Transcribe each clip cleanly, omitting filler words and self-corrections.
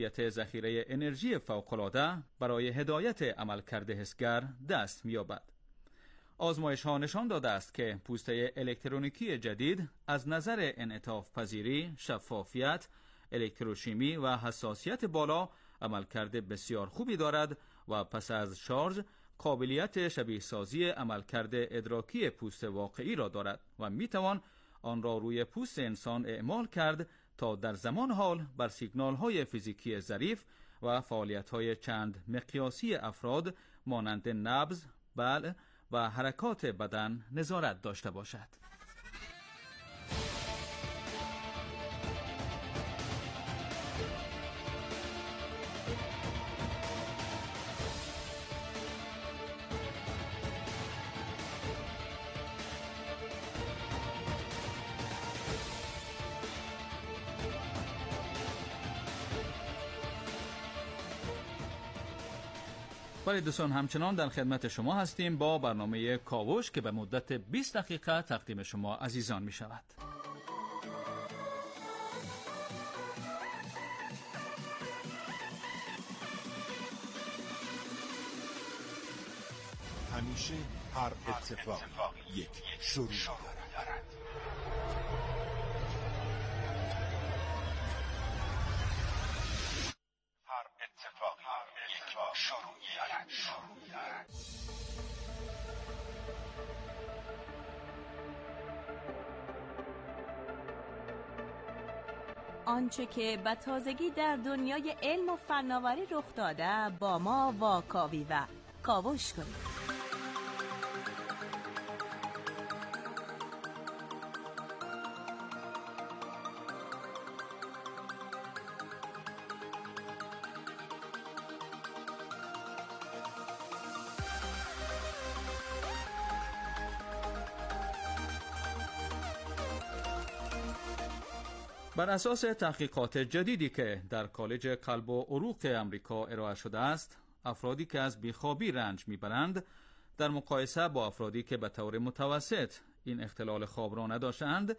ذخیره انرژی فوق‌العاده برای هدایت عملکرد حسگر دست می‌یابد. آزمایش‌ها نشان داده است که پوسته الکترونیکی جدید از نظر انعطاف پذیری، شفافیت، الکتروشیمی و حساسیت بالا عملکرد بسیار خوبی دارد و پس از شارژ قابلیت شبیه سازی عملکرد ادراکی پوست واقعی را دارد و میتوان آن را روی پوست انسان اعمال کرد تا در زمان حال بر سیگنال‌های فیزیکی ظریف و فعالیت‌های چند مقیاسی افراد مانند نبض، بلع و حرکات بدن نظارت داشته باشد. برای دوستان همچنان در خدمت شما هستیم با برنامه کاوش که به مدت 20 دقیقه تقدیم شما عزیزان می شود. همیشه هر اتفاق یک شروع دارد. آنچه که به تازگی در دنیای علم و فناوری رخ داده با ما واکاوی و کاوش کنید. بر اساس تحقیقات جدیدی که در کالج قلب و عروق امریکا ارائه شده است، افرادی که از بیخوابی رنج میبرند در مقایسه با افرادی که به طور متوسط این اختلال خواب را نداشتند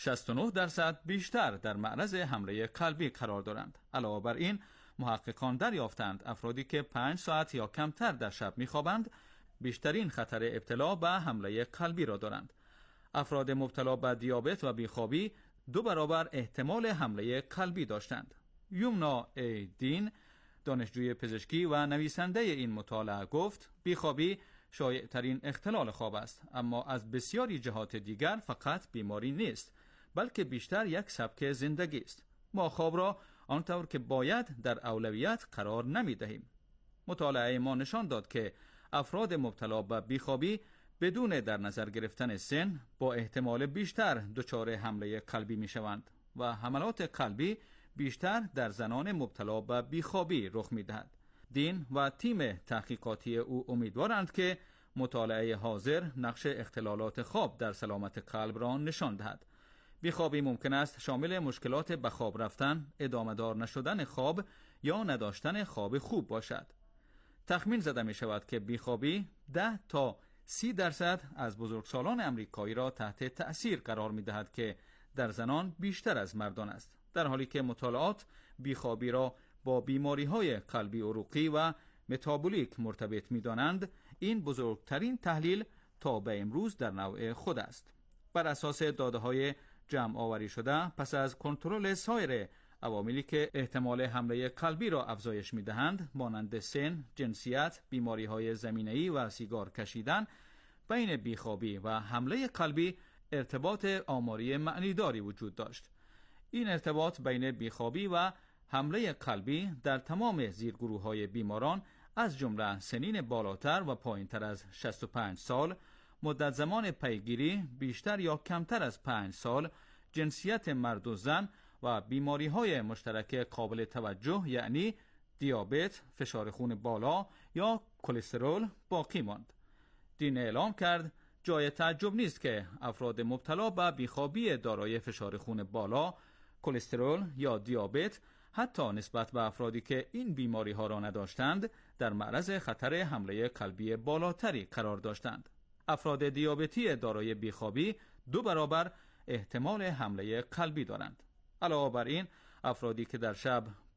69% بیشتر در معرض حمله قلبی قرار دارند. علاوه بر این، محققان دریافتند افرادی که 5 ساعت یا کمتر در شب میخوابند بیشترین خطر ابتلا به حمله قلبی را دارند. افراد مبتلا به دیابت و بیخوابی 2 برابر احتمال حمله قلبی داشتند. یومنا ای دین، دانشجوی پزشکی و نویسنده این مطالعه گفت بیخوابی شایع ترین اختلال خواب است، اما از بسیاری جهات دیگر فقط بیماری نیست، بلکه بیشتر یک سبک زندگی است. ما خواب را آنطور که باید در اولویت قرار نمی دهیم. مطالعه ما نشان داد که افراد مبتلا به بیخوابی بدون در نظر گرفتن سن با احتمال بیشتر دچار حمله قلبی می شوند و حملات قلبی بیشتر در زنان مبتلا به بیخوابی رخ می دهد. دین و تیم تحقیقاتی او امیدوارند که مطالعه حاضر نقش اختلالات خواب در سلامت قلب را نشان دهد. بیخوابی ممکن است شامل مشکلات به خواب رفتن، ادامه دار نشدن خواب یا نداشتن خواب خوب باشد. تخمین زده می شود که بیخوابی 10 تا 30% از بزرگسالان امریکایی را تحت تأثیر قرار می دهد که در زنان بیشتر از مردان است، در حالی که مطالعات بیخوابی را با بیماری های قلبی عروقی و متابولیک مرتبط می دانند. این بزرگترین تحلیل تا به امروز در نوع خود است. بر اساس داده های جمع آوری شده پس از کنترل سایر عواملی که احتمال حمله قلبی را افزایش می‌دهند مانند سن، جنسیت، بیماری‌های زمینه‌ای و سیگار کشیدن، بین بیخوابی و حمله قلبی ارتباط آماری معنیداری وجود داشت. این ارتباط بین بیخوابی و حمله قلبی در تمام زیرگروه‌های بیماران از جمله سنین بالاتر و پایین‌تر از 65 سال، مدت زمان پیگیری بیشتر یا کمتر از 5 سال، جنسیت مرد و زن و بیماری‌های مشترک قابل توجه یعنی دیابت، فشار خون بالا یا کلسترول باقی ماند. دین اعلام کرد جای تعجب نیست که افراد مبتلا به بیخوابی دارای فشار خون بالا، کلسترول یا دیابت حتی نسبت به افرادی که این بیماری‌ها را نداشتند در معرض خطر حمله قلبی بالاتری قرار داشتند. افراد دیابتی دارای بیخوابی 2 برابر احتمال حمله قلبی دارند. علاوه بر این، افرادی که در شب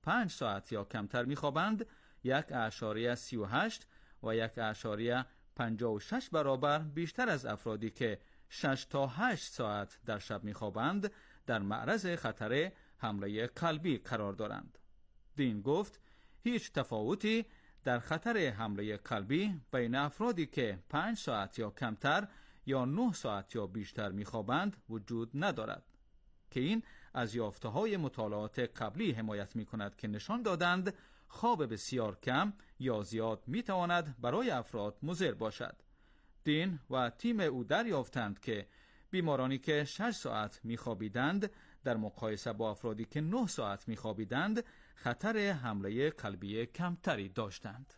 5 ساعت یا کمتر می‌خوابند 1.38 و 1.56 برابر بیشتر از افرادی که 6 تا 8 ساعت در شب می‌خوابند در معرض خطر حمله قلبی قرار دارند. دین گفت هیچ تفاوتی در خطر حمله قلبی بین افرادی که 5 ساعت یا کمتر یا 9 ساعت یا بیشتر می‌خوابند وجود ندارد که این از یافته‌های مطالعات قبلی حمایت می‌کند که نشان دادند خواب بسیار کم یا زیاد می‌تواند برای افراد مضر باشد. دین و تیم او دریافتند که بیمارانی که 6 ساعت می‌خوابیدند در مقایسه با افرادی که 9 ساعت می‌خوابیدند خطر حمله قلبی کمتری داشتند.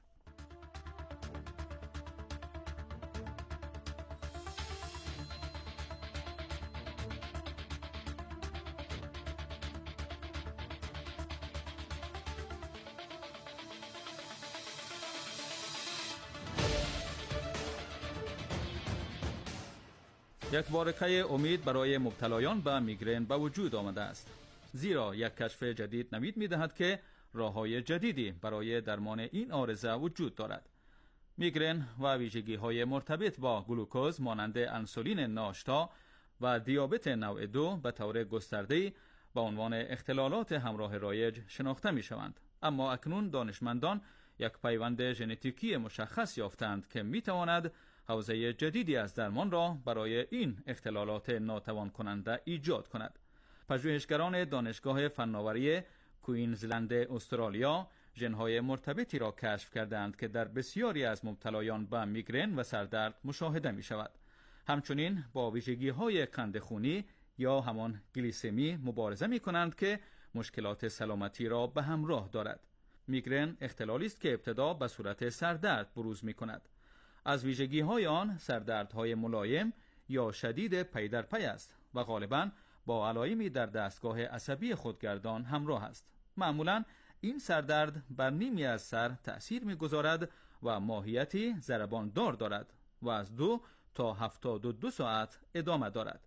یک بارقه امید برای مبتلایان به میگرن به وجود آمده است، زیرا یک کشف جدید نوید می‌دهد که راه‌های جدیدی برای درمان این عارضه وجود دارد. میگرن و ویژگی‌های مرتبط با گلوکوز مانند انسولین ناشتا و دیابت نوع 2 به طور گسترده‌ای با عنوان اختلالات همراه رایج شناخته می‌شوند. اما اکنون دانشمندان یک پیوند ژنتیکی مشخص یافتند که می‌تواند حوزه جدیدی از درمان را برای این اختلالات ناتوان کننده ایجاد کند. پژوهشگران دانشگاه فناوری کوئینزلند استرالیا ژن‌های مرتبطی را کشف کردند که در بسیاری از مبتلایان به میگرن و سردرد مشاهده می شود. همچنین با ویژگی‌های قند خونی یا همان گلیسمی مبارزه می کنند که مشکلات سلامتی را به همراه دارد. میگرن اختلالی است که ابتدا به صورت سردرد بروز می کند. از ویژگی‌های آن سردردهای ملایم یا شدید پی در پی است و غالباً با علائمی در دستگاه عصبی خودگردان همراه است. معمولاً این سردرد بر نیمی از سر تأثیر می‌گذارد و ماهیتی ضربان دار دارد و از 2 تا 72 ساعت ادامه دارد.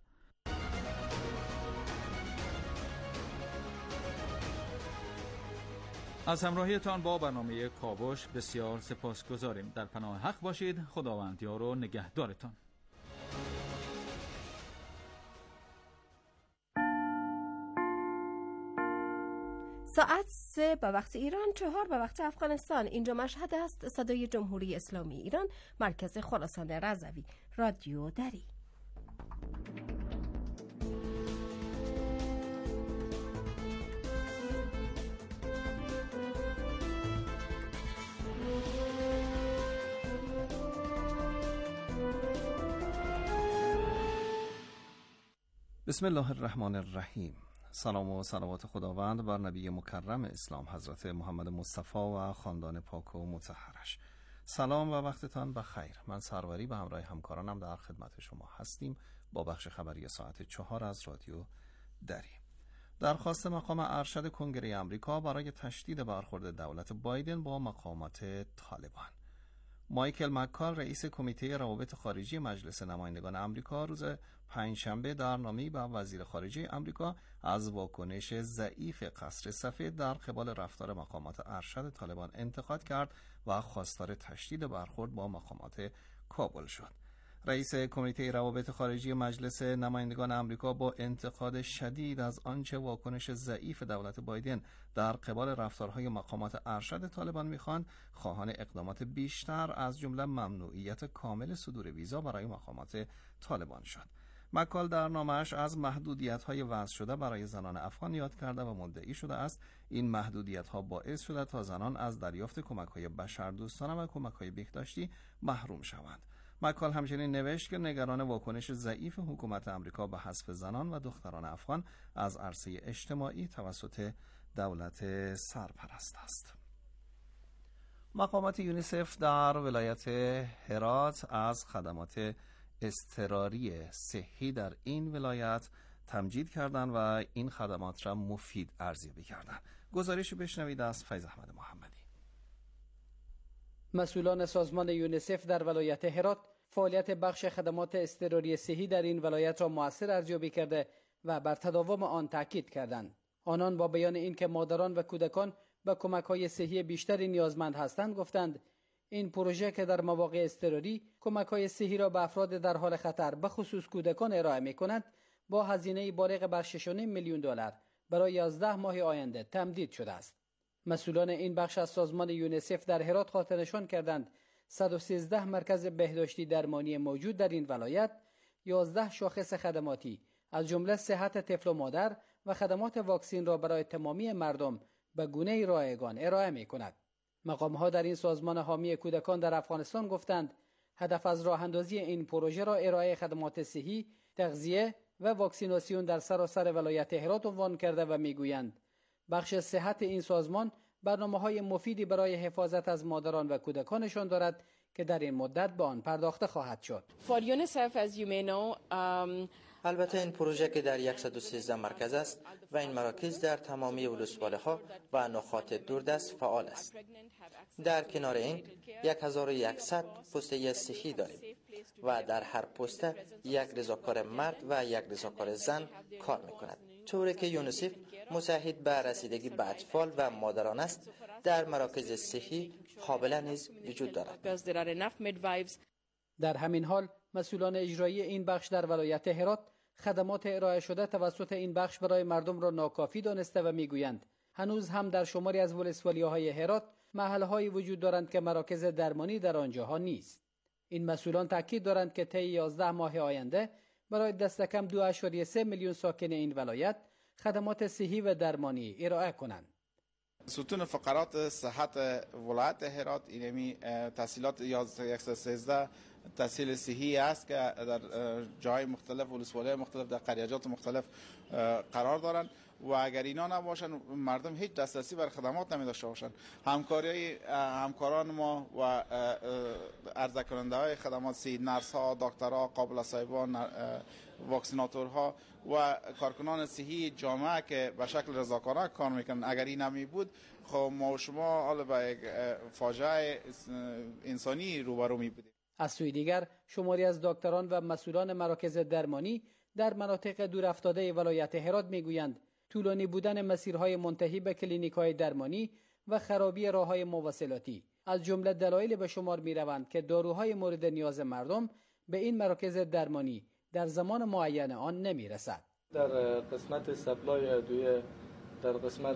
از همراهیتان با برنامه کاوش بسیار سپاسگزاریم. در پناه حق باشید. خداوند یار و نگهدارتان. ساعت 3 به وقت ایران، 4 به وقت افغانستان. اینجا مشهد است، صدای جمهوری اسلامی ایران، مرکز خراسان رضوی، رادیو دری. بسم الله الرحمن الرحیم. سلام و صلوات خداوند بر نبی مکرم اسلام حضرت محمد مصطفی و خاندان پاک و مطهرش. سلام و وقتتان بخیر. من سروری به همراه همکارانم در خدمت شما هستیم با بخش خبری ساعت 4 از رادیو دری. درخواست مقام ارشد کنگره آمریکا برای تشدید برخورد دولت بایدن با مقامات طالبان. مایکل مکال رئیس کمیته روابط خارجی مجلس نمایندگان آمریکا روز پنجشنبه در نامه‌ای به وزیر خارجه آمریکا از واکنش ضعیف قصر سفید در قبال رفتار مقامات ارشد طالبان انتقاد کرد و خواستار تشدید برخورد با مقامات کابل شد. رئیس کمیته روابط خارجی مجلس نمایندگان آمریکا با انتقاد شدید از آنچه واکنش ضعیف دولت بایدن در قبال رفتارهای مقامات ارشد طالبان می‌خواند، خواهان اقدامات بیشتر از جمله ممنوعیت کامل صدور ویزا برای مقامات طالبان شد. مکال در نامه‌اش از محدودیت‌های وضع شده برای زنان افغان یاد کرده و مدعی شده است این محدودیت‌ها باعث شده تا زنان از دریافت کمک‌های بشردوستانه و کمک‌های بهداشتی محروم شوند. مکال همچنین نوشت که نگران واکنش ضعیف حکومت آمریکا به حذف زنان و دختران افغان از عرصه اجتماعی توسط دولت سرپرست است. مقامات یونیسف در ولایت هرات از خدمات اضطراری صحی در این ولایت تمجید کردند و این خدمات را مفید ارزیابی کردند. گزارش بشنوید از فیض احمد محمدی. مسئولان سازمان یونیسف در ولایت هرات فعالیت بخش خدمات اضطراری صحی در این ولایت را مؤثر ارزیابی کرده و بر تداوم آن تاکید کردند. آنان با بیان اینکه مادران و کودکان به کمک‌های صحی بیشتری نیازمند هستند گفتند این پروژه که در مواقع اضطراری کمک‌های صحی را به افراد در حال خطر به خصوص کودکان ارائه می‌کند با هزینه بالغ بر 6.5 میلیون دلار برای 11 ماه آینده تمدید شده است. مسئولان این بخش از سازمان یونیسف در هرات خاطر نشان کردند 113 مرکز بهداشتی درمانی موجود در این ولایت 11 شاخص خدماتی از جمله صحت طفل و مادر و خدمات واکسین را برای تمامی مردم به گونه‌ای رایگان ارائه می‌کند. مقام‌ها در این سازمان حامی کودکان در افغانستان گفتند هدف از راه اندازی این پروژه را ارائه خدمات صحی، تغذیه و واکسیناسیون در سراسر ولایت هرات عنوان کرده و میگویند بخش صحت این سازمان برنامه‌های مفیدی برای حفاظت از مادران و کودکانشان دارد که در این مدت به آن پرداخته خواهد شد. البته این پروژه که در 113 مرکز است و این مراکز در تمامی ولسوالی‌ها و نقاط دوردست فعال است. در کنار این 1100 پسته صحی داریم و در هر پسته یک رضاکار مرد و یک رضاکار زن کار می‌کند. طوری که یونیسف مساعد به رسیدگی به اطفال و مادران است، در مراکز صحی حامله نیز وجود دارد. در همین حال مسئولان اجرایی این بخش در ولایت هرات خدمات ارائه شده توسط این بخش برای مردم را ناکافی دانسته و میگویند هنوز هم در شماری از ولسوالی‌های هرات محلهایی وجود دارند که مراکز درمانی در آنجاها نیست. این مسئولان تاکید دارند که طی 11 ماه آینده برای دست کم 2.3 میلیون ساکن این ولایت خدمات صحی و درمانی ارائه کنند. ستون فقرات صحت ولایت هرات اینمی تحصیلات 113 تحصیل صحی است که در جای مختلف ولسوالی مختلف در قریجات مختلف قرار دارند و اگر اینا نباشن مردم هیچ دسترسی بر خدمات نمی‌داشته باشند. همکاران ما و عرضه کننده های خدمات صحی، نرس ها، دکترها، قابل صاحبان، واکسیناتورها و کارکنان صحی جامعه که به شکل رضاکارانه کار میکنن اگر این نمی بود خب ما و شما حالا به یک فاجعه انسانی روبرو می بودیم. از سوی دیگر شماری از دکتران و مسئولان مراکز درمانی در مناطق دورافتاده ولایت هرات میگویند طولانی بودن مسیرهای منتهی به کلینیک‌های درمانی و خرابی راه‌های مواصلاتی از جمله دلایل به شمار می‌روند که داروهای مورد نیاز مردم به این مراکز درمانی در زمان معین آن نمی‌رسد. در قسمت سپلای ادویه، در قسمت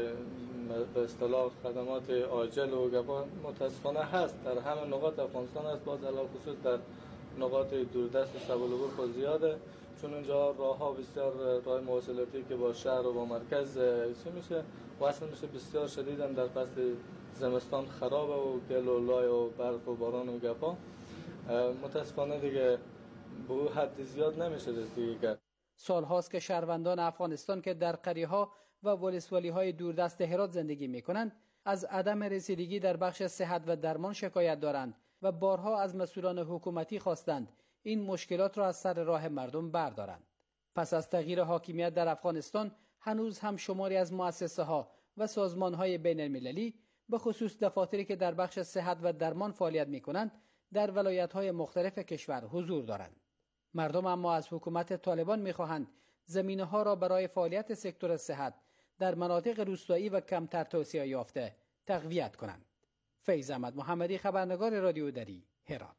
به اصطلاح خدمات عاجل و گپا متاسفانه هست در همه نقاط افغانستان است، باز علاوه خصوص در نقاط دوردست سبل خود زیاده، چون اونجا راه‌ها بسیار راه مواصلاتی که با شهر و با مرکز میشه وصل میشه بسیار شدیداً در فصل زمستان خرابه و گل و لای و برف و باران و گپا متاسفانه دیگه به حد زیاد نمیشه رسیدگی کرد. سالهاست که شهروندان افغانستان که در قریه‌ها و ولسوالی‌های دوردست هرات زندگی می‌کنند از عدم رسیدگی در بخش صحت و درمان شکایت دارند و بارها از مسئولان حکومتی خواستند این مشکلات را از سر راه مردم بردارند. پس از تغییر حاکمیت در افغانستان هنوز هم شماری از مؤسسه‌ها و سازمان‌های بین‌المللی به خصوص دفاتری که در بخش صحت و درمان فعالیت می‌کنند در ولایت‌های مختلف کشور حضور دارند. مردم اما از حکومت طالبان می‌خواهند زمینه‌ها را برای فعالیت سکتور صحت در مناطق روستایی و کمتر توسعه یافته تقویت کنند. فیض احمد محمدی، خبرنگار رادیو دری، هرات.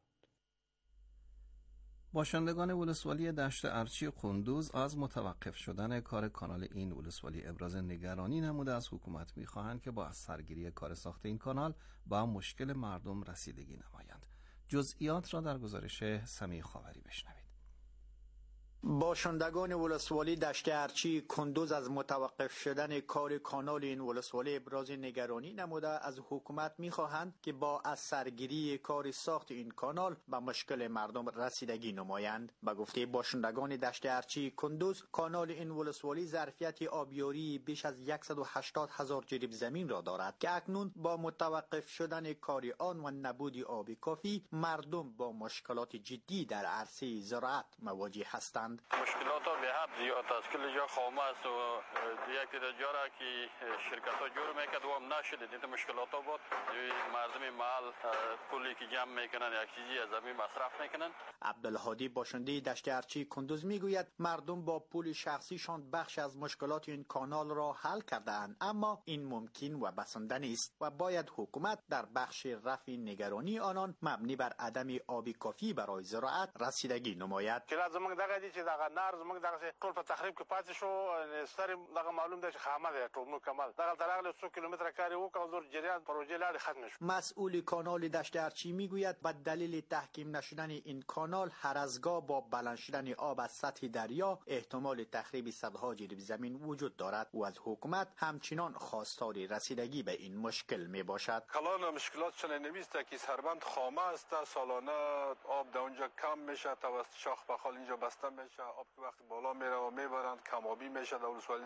باشندگان ولسوالی دشت ارچی قندوز از متوقف شدن کار کانال این ولسوالی ابراز نگرانی نموده از حکومت می‌خواهند که با از سرگیری کار ساخت این کانال با مشکل مردم رسیدگی نمایند. جزئیات را در گزارش سمیع خاوری بشنوید. باشندگان ولسوالی دشت ارچی قندوز از متوقف شدن کار کانال این ولسوالی ابراز نگرانی نموده از حکومت می‌خواهند که با از سرگیری کار ساخت این کانال به مشکل مردم رسیدگی نمایند. به گفته باشندگان دشت ارچی قندوز، کانال این ولسوالی ظرفیت آبیاری بیش از 180,000 جریب زمین را دارد که اکنون با متوقف شدن کار آن و نبود آب کافی مردم با مشکلات جدی در عرصه زراعت مواجه هستند. هستند. مشکلات ها به حد زیاد است. کل جا خامه است و یک درجه را که شرکت ها جور میکرد و هم نشده. این مشکلات ها بود. مردم محل پولی که جمع میکنن یک چیزی از زمین مصرف میکنن. عبدالهادی باشنده دشت ارچی کندوز میگوید مردم با پول شخصیشان بخش از مشکلات این کانال را حل کرده‌اند، اما این ممکن و بسنده نیست و باید حکومت در بخش رفع نگرانی آنان مبنی بر عدم آبی کافی برای زراعت رسیدگی نماید. که لازم دغه دي چې دغه نار زموږ دغه ټول په تخریب کې پاتې شو، سر دغه معلوم ده چې خامه ده ټول مکمل دغه ترغله 100 کیلومتر کاری وکړ زور جریان پروژه لاړ ختم شد. مسئول کانال دشت ارچی میگوید به دلیل تحکیم نشدن این کانال هر از گاه با بلند شدن آب از سطح دریا احتمال تخریب صدها جریب زمین وجود دارد و از حکومت همچنان خواستار رسیدگی به این مشکل می باشد. کلان مشکلات چنین نمیسته که سربند خامه است، سالانه آب در اونجا کم میشه، توسط شاخ بخال اینجا بسته میشه، آب که وقتی بالا میره و میبرند کمابی میشه. در ولسوالی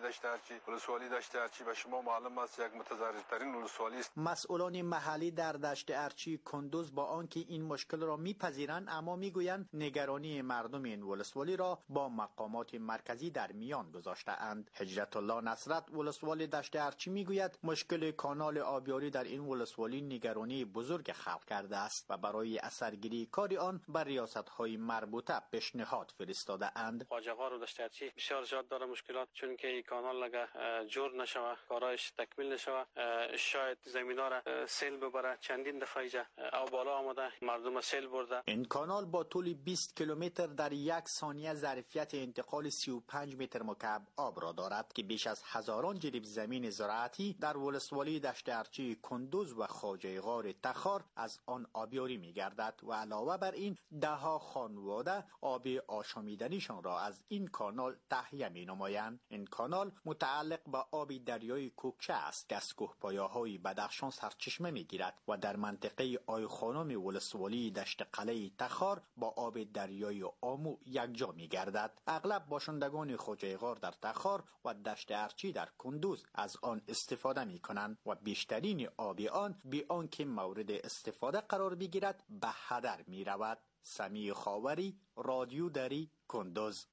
دشت ارچی به شما معلوم است یک متضررترین ولسوالی است. مسئولان محلی در دشت ارچی کندوز با آنکه این مشکل را میپذیرند اما میگویند نگرانی مردم این ولسوالی را با مقامات مرکزی در میان گذاشته اند. حجت الله نصرت ولسوالی دشت ارچی میگوید مشکل کانال آبیاری در این ولسوالی نگرانی بزرگ خلق کرده است و برای اثرگیری کار آن بر ریاست‌های مربوطه پیشنهاد فرستاده اند. خواجه‌ها رو دشت ارچی بسیار زیاد داره مشکلات، چون که این کانال اگه جور نشوه کارایش تکمیل نشوه شاید زمینا را سیل ببره. چندین دفعه ایجا او بالا آمده مردم سیل برده. این کانال با طول 20 کیلومتر در یک ثانیه ظرفیت انتقال 35 متر مکعب آب را دارد که بیش از هزاران جریب زمین زراعتی در ولسوالی دشت ارچی کندوز و خواجه غار تخار از آن آبیاری می‌گردد و علاوه بر این ده‌ها خانواده آب آشامیدنیشان را از این کانال تهیه می‌نمایند. این کانال متعلق به آب دریای کوکچه است که از کوهپایه‌های بدخشان سرچشمه می‌گیرد و در منطقه آیخانم ولسوالی دشت قلعه تخار با آب دریای آمو یکجا می‌گردد. اغلب باشندگان خواجه غار در تخار و دشت ارچی در کندوز از آن استفاده می‌کنند و بیشترین آب آن بی آنکه مورد استفاده قرار بگیرد به هدر می‌رود. سمیع خاوری، رادیو دری، کندوز.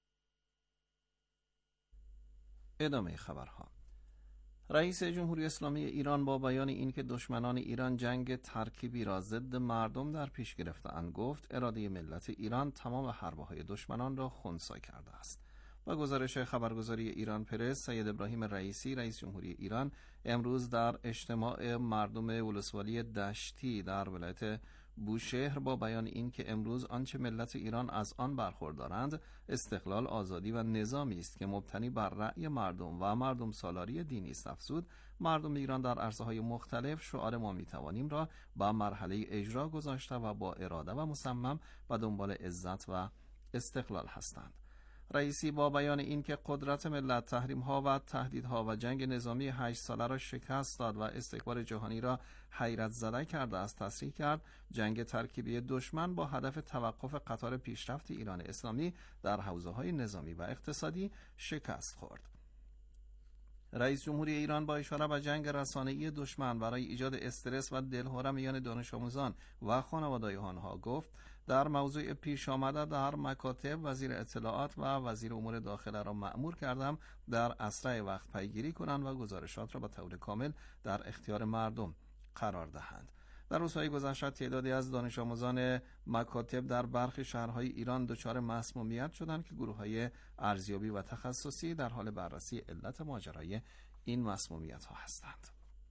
ادامه خبرها. رئیس جمهوری اسلامی ایران با بیان اینکه دشمنان ایران جنگ ترکیبی را ضد مردم در پیش گرفته‌اند گفت اراده ملت ایران تمام حربه‌های دشمنان را خنثی کرده است. با گزارش خبرگزاری ایران پرس، سید ابراهیم رئیسی رئیس جمهوری ایران امروز در اجتماع مردم ولسوالی دشتی در ولایت بوشهر با بیان اینکه امروز آنچه ملت ایران از آن برخوردارند استقلال، آزادی و نظامی است که مبتنی بر رأی مردم و مردم سالاری دینی است افزود مردم ایران در عرصه‌های مختلف شعار ما میتوانیم را با مرحله اجرا گذاشته و با اراده و مصمم به دنبال عزت و استقلال هستند. رئیسی با بیان اینکه قدرت ملت تحریم‌ها و تهدیدها و جنگ نظامی 8 ساله را شکست داد و استکبار جهانی را حیرت زده کرده است تصریح کرد جنگ ترکیبی دشمن با هدف توقف قطار پیشرفت ایران اسلامی در حوزه‌های نظامی و اقتصادی شکست خورد. رئیس جمهوری ایران با اشاره به جنگ رسانه‌ای دشمن برای ایجاد استرس و دلهره میان دانش آموزان و خانواده آنها گفت در موضوع پیش آمده در مکاتب وزیر اطلاعات و وزیر امور داخله را مأمور کردم در اسرع وقت پیگیری کنند و گزارشات را به طور کامل در اختیار مردم قرار دهند. در روزهای گذشته تعدادی از دانش آموزان مکاتب در برخی شهرهای ایران دچار مسمومیت شدند که گروه‌های ارزیابی و تخصصی در حال بررسی علت ماجرای این مسمومیت ها هستند.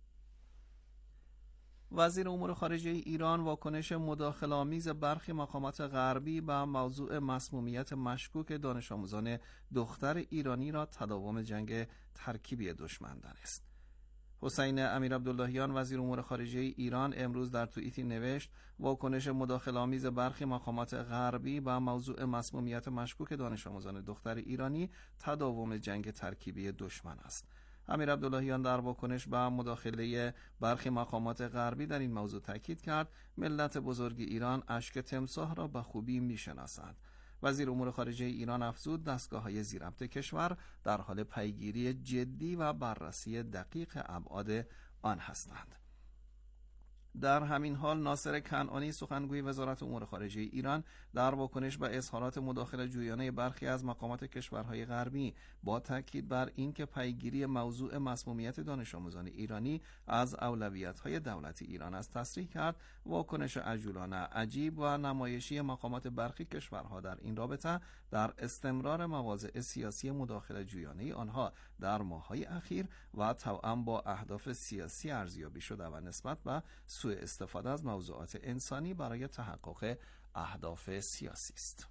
وزیر امور خارجه ایران واکنش مداخله‌آمیز برخی مقامات غربی به موضوع مسمومیت مشکوک دانش آموزان دختر ایرانی را تداوم جنگ ترکیبی دشمن دانست. حسین امیرعبداللهیان وزیر امور خارجه ایران امروز در توییتی نوشت واکنش مداخله‌آمیز برخی مقامات غربی به موضوع مسمومیت مشکوک دانش آموزان دختر ایرانی تداوم جنگ ترکیبی دشمن است. امیرعبداللهیان در واکنش به مداخله برخی مقامات غربی در این موضوع تاکید کرد ملت بزرگ ایران اشک تمساح را به خوبی می‌شناسند. وزیر امور خارجه ایران افزود دستگاه‌های زیرربط کشور در حال پیگیری جدی و بررسی دقیق ابعاد آن هستند. در همین حال ناصر کنعانی سخنگوی وزارت امور خارجه ایران در واکنش به اظهارات مداخله جویانه برخی از مقامات کشورهای غربی با تاکید بر اینکه پیگیری موضوع مسمومیت دانش آموزان ایرانی از اولویت‌های دولت ایران است تصریح کرد واکنش عجولانه، عجیب و نمایشی مقامات برخی کشورها در این رابطه در استمرار مواضع سیاسی مداخله جویانه آنها در ماه‌های اخیر و توأم با اهداف سیاسی ارزیابی شده و نسبت به سوء استفاده از موضوعات انسانی برای تحقق اهداف سیاسی است.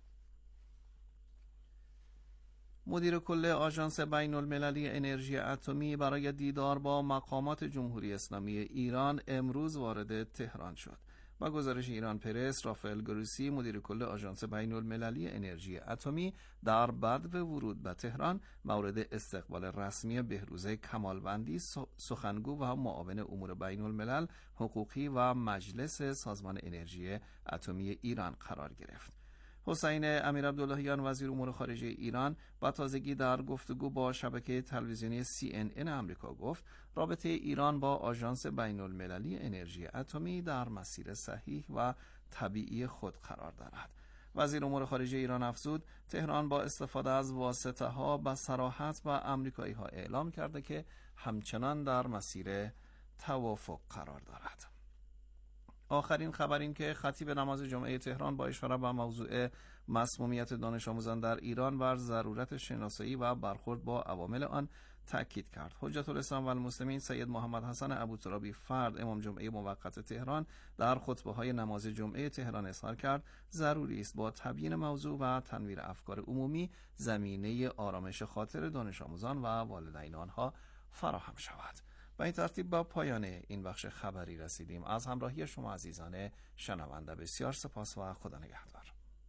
مدیر کل آژانس بین المللی انرژی اتمی برای دیدار با مقامات جمهوری اسلامی ایران امروز وارد تهران شد. با گزارش ایران پرس، رافائل گروسی مدیر کل آژانس بین المللی انرژی اتمی در بدو ورود به تهران مورد استقبال رسمی بهروز کمالوندی سخنگو و معاون امور بین الملل حقوقی و مجلس سازمان انرژی اتمی ایران قرار گرفت. حسین امیرعبداللهیان وزیر امور خارجه ایران با تازگی در گفتگو با شبکه تلویزیونی CNN آمریکا گفت رابطه ایران با آژانس بین المللی انرژی اتمی در مسیر صحیح و طبیعی خود قرار دارد. وزیر امور خارجه ایران افزود تهران با استفاده از واسطه ها به صراحت با آمریکایی ها اعلام کرده که همچنان در مسیر توافق قرار دارد. آخرین خبر این که خطیب نماز جمعه تهران با اشاره به موضوع مسمومیت دانش آموزان در ایران و ضرورت شناسایی و برخورد با عوامل آن تاکید کرد. حجت الاسلام و المسلمین سید محمد حسن ابوترابی فرد امام جمعه موقت تهران در خطبه‌های نماز جمعه تهران اظهار کرد ضروری است با تبیین موضوع و تنویر افکار عمومی زمینه آرامش خاطر دانش آموزان و والدین آنها فراهم شود. به این ترتیب با پایان این بخش خبری رسیدیم. از همراهی شما عزیزان شنونده بسیار سپاس و خدا نگهدار.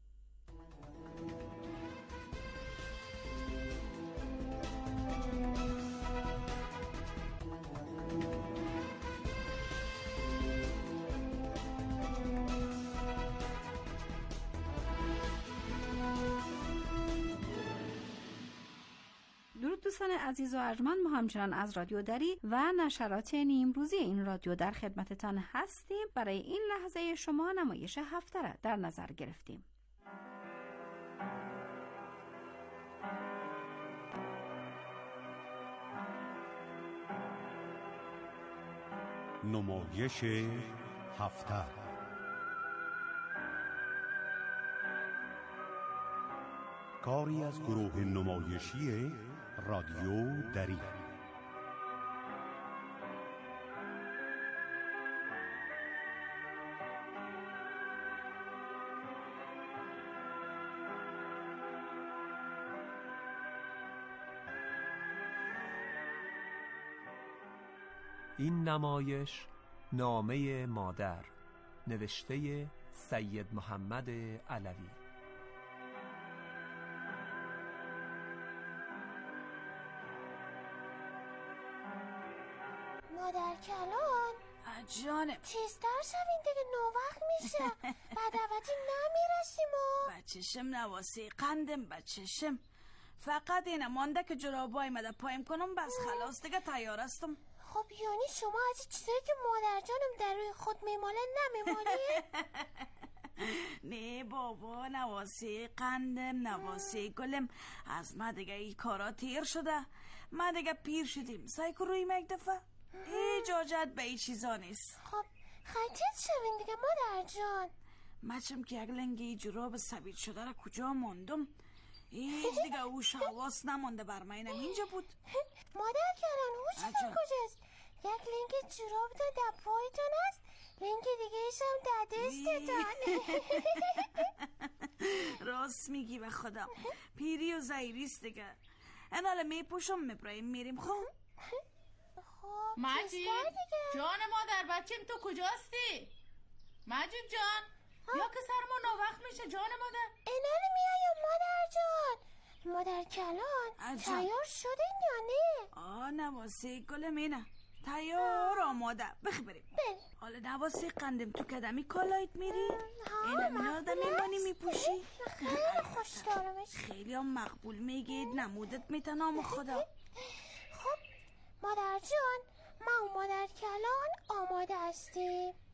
درود دوستان عزیز و ارجمند، ما همچنان از رادیو دری و نشرات نیمروزی این رادیو در خدمتتان هستیم. برای این لحظه شما نمایش هفته را در نظر گرفتیم. نمایش هفته. کاری از گروه نمایشی رادیو دری. این نمایش نامه مادر، نوشته سید محمد علوی. مادر کلان جانم تیزتر شوین دیگه نووقت میشه. بعد البته نمیرسیم بچشم نواسی قندم بچشم. فقط اینه مانده که جرابای مده پایم کنم بس خلاص دیگه تیار هستم. خب یعنی شما از این چیزایی که مادر جانم در روی خود میماله نمیمالی؟ نه بابا نواسی قندم نواسی گلم از ما دیگه این کارا تیر شده. ما دیگه پیر شدیم سعی کن روی یک دفعه اجازت به این چیزا نیست. خب خیلیت شوین دیگه مادر جان. مچم که یک لنگی جراب سبیل شده را کجا موندم. هیچ دیگه اوش حواس نمانده بر من اینجا بود. مادر کلان اوشتون کجاست؟ یک لنگ جرابتون در پایتون است، لنگ دیگه ایشم در دستتون. راست میگی به خدا پیری و زایریست دیگه. این حالا میپوشم میپرایم میریم. خب مجید جان مادر بچیم تو کجاستی؟ مجید جان یا که سر ما ناوقت میشه جان مادر. اینان میایم مادر جان. مادر کلان تیار شدین یا نه؟ نواسی گلم اینه تیار آماده بخبریم. حالا نواسی قندم تو کدمی کالایت میری؟ این امینار دا میمانی میپوشی؟ خیلی خوش دارمش. خیلی هم مقبول میگید نمودت میتنام خدا. خب مادر جان ما و مادر کلان آماده هستیم.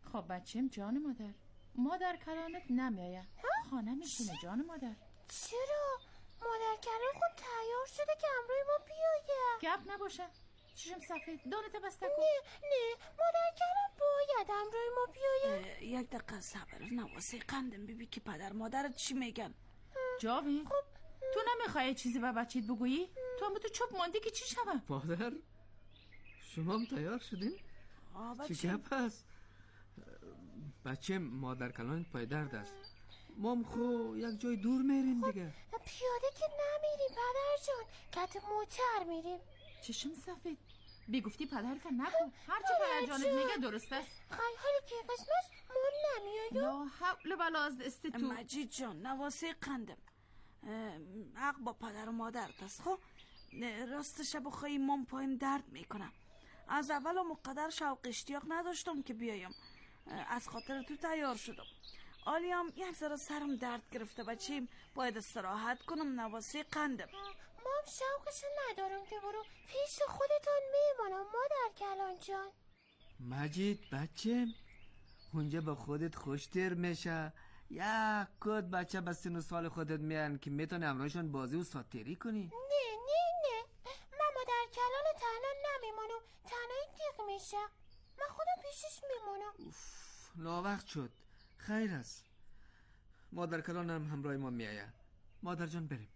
خب بچم جان مادر کلانت نمیایه خانه میشینه جان مادر. چرا؟ مادر کلان خود تیار شده که امروی ما بیایه. گپ نباشه چشم سفید دانت بسته کن. نه مادر کلان باید امروی ما بیایه. یک دقیقه صبر نواسه قندم ببی که پدر مادرت چی میگن. جاوید تو نمیخوای چیزی به بچیت بگویی؟ تو هم تو چوب ماندی که چی شوه؟ مادر شما هم تیار شدین؟ چی گپ هست؟ بچه مادر کلان پای درد است. ما هم خو یک جای دور میریم دیگه. پیاده که نمیریم پدر جان، کت موتر میریم. چشم سفید بگفتی پدر که نکن، هرچی پدر جانت میگه درست است. حالی که قسمت ما نمیایم. لا حول ولا از دست تو. مجید جان نواسه قندم حق با پدر و مادرت است. خب راستش بخوایی مام پایم درد میکنم. از اول مقدر شوق اشتیاق نداشتم که بیایم، از خاطر تو تیار شدم. آلیام یک ذره سرم درد گرفته بچیم، باید استراحت کنم. نواسه قندم. مام شوقش ندارم که برو پیش خودتان میمانم مادر کلان جان. مجید بچه اونجا با خودت خوشتر میشه. یک کد بچه به سن و سال خودت میان که میتونه امروزشون بازی و ساتری کنی. نه من مادر کلان تنها نمیمانم، تنهایی دیق میشه. من خودم پیشش میمانم. لاوقت شد. خیر است. مادر کلان هم همراه ما میایه. مادر جان بریم.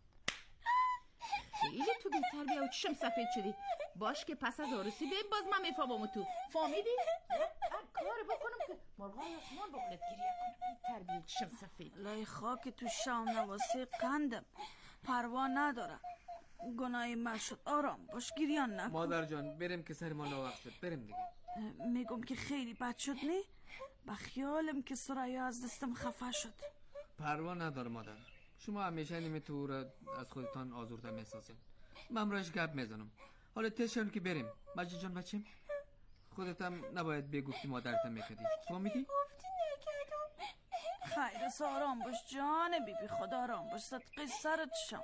خیلی تو بی‌تربیه و چشم سفید شدی. باش که پس از عروسی بیم باز من میفهمم تو. فهمیدی؟ کار بکنم که مرغای آسمان بغلت گریه کنم. تربیه چشم سفید. لای خاک تو شام نواسه قندم. پروا نداره. گناهی من شد. آرام باش گریان نکن. مادر جان بریم که سر ما لاوقت شد. بریم دیگه. میگم که خیلی بد شد نه؟ با خیالم که سریا از دستم خفه شد. پروا نداره مادر. شما همیشه نیمه تو را از خودتان آزرده میسازین. من راش گپ میزنم. حالا تشون که بریم. مجید جان بچیم خودت هم نباید بگفتی مادرتم میکردی. فهمیدی؟ گفتی نکردم. خیر است آرام باش جان بیبی خدا آرام باش صدقه سرت شم.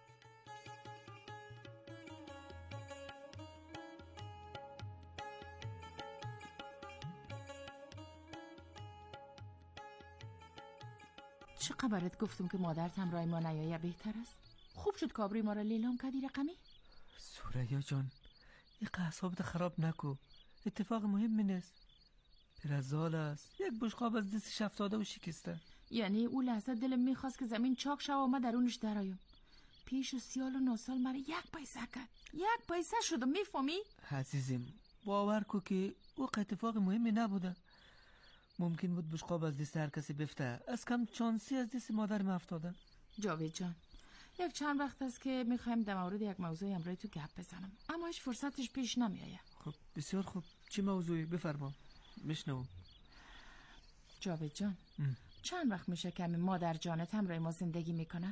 چه خبرت گفتم که مادرت همراه ما نیایه بهتر است؟ خوب شد کابری ما را لیلام کردی رقمی؟ سوریا جان یک اعصابت خراب نکو. اتفاق مهم نیست. پرزال است. یک بشقاب از دستش افتاده و شکسته. یعنی اون لحظه دلم میخواست که زمین چاک شو و ما درونش درایم. پیش و سیال و ناسال مرا یک پیسه کرد. یک پیسه شدم میفهمی؟ عزیزم باور کو که او اتفاق مهمی نبوده. ممکن بود بشقاب از دست هر کسی بفته. از کم چانسی از دست مادرم افتاده. جاوید جان یک چند وقت است که میخوایم در مورد یک موضوع امروز تو گپ بزنم اما هیچ فرصتش پیش نمیآید. خب بسیار خوب. چه موضوعی؟ بفرما میشنوم. جاوید جان چند وقت میشه که مادر جانت همراه ما زندگی میکنه؟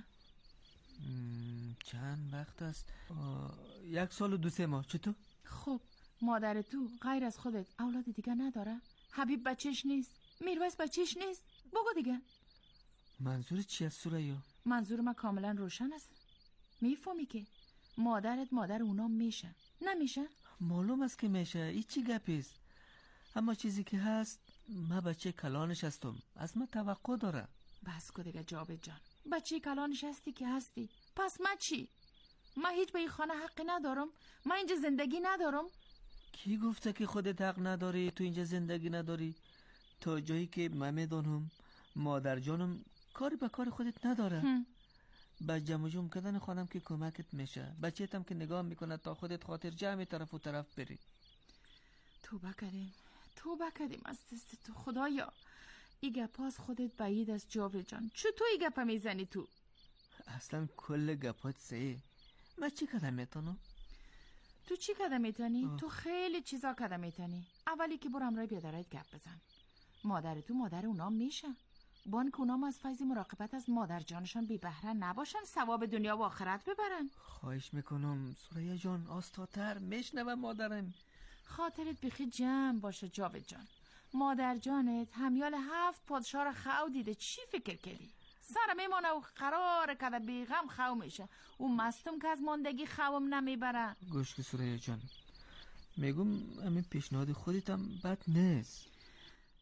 چند وقت است؟ 1 سال و 2-3 ماه. چطور؟ خب مادر تو غیر از خودت اولاد دیگه نداره؟ حبیب بچهش نیست؟ میرویس بچهش نیست؟ بگو دیگه. منظور چی است سوریا؟ منظور من کاملا روشن است. میفهمی که مادرت مادر اونا میشه نمیشه؟ معلوم است که میشه. ای چی گپیست؟ اما چیزی که هست من بچه کلانش هستم. از من توقع داره. بس کو دیگه جاوید جان. بچه کلانش هستی که هستی. پس من چی؟ من هیچ به این خانه حقی ندارم؟ من اینجا زندگی ندارم؟ کی گفته که خودت حق نداری؟ تو اینجا زندگی نداری؟ تا جایی که من میدانم مادر جانم کاری به کار خودت نداره. با جمع جمع کردن خانم که کمکت میشه. بچه‌ت هم که نگاه میکنه تا خودت خاطر جمع طرف و طرف بری. توبه کردیم از دست تو خدایا. ای گپاس خودت بعید از جاوید جان. چطور ای گپا میزنی تو؟ اصلا کل گپات سه. من چی کردم میتونم؟ تو چی کردم میتونی؟ تو خیلی چیزا کردم میتونی. اولی که برو امرای بیادرایت گپ بزن. مادر تو مادر اونام میشه. بان که اونام از فیض مراقبت از مادر جانشان بی بهره نباشن، ثواب دنیا و آخرت ببرن. خواهش میکنم سوریا جان آستاتر میشنوم مادرم. خاطرت بخی جمع باشه جاوید جان. مادر جانت همیال 7 پادشاه را خو دیده. چی فکر کردی؟ سر میمانه و قرار کده بیغم خو میشه. اون مستم که از ماندگی خوم نمیبره. گوش که سوریا جان میگم همین پیشنهاد خودتم بد نیست.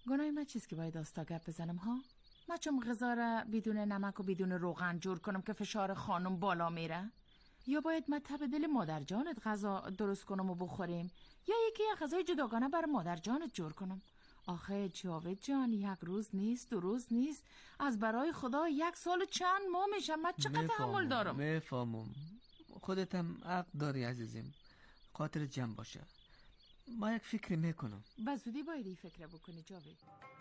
گناه من چیست که باید آستا گپ بزنم ها؟ من چون غذا را بدون نمک و بدون روغن جور کنم که فشار خانم بالا میره؟ یا باید من تب دل مادر جانت غذا درست کنم و بخوریم، یا یکی غذای جداگانه برای مادر جانت جور کنم؟ آخه جاوید جان، 1 روز نیست، 2 روز نیست، از برای خدا 1 سال چند ماه میشه. من چقدر تحمل دارم؟ میفهمم، خودت هم حق داری عزیزم، خاطر جمع باشه. ما یک فکر میکنم. بزودی باید این فکر بکنی جاوید.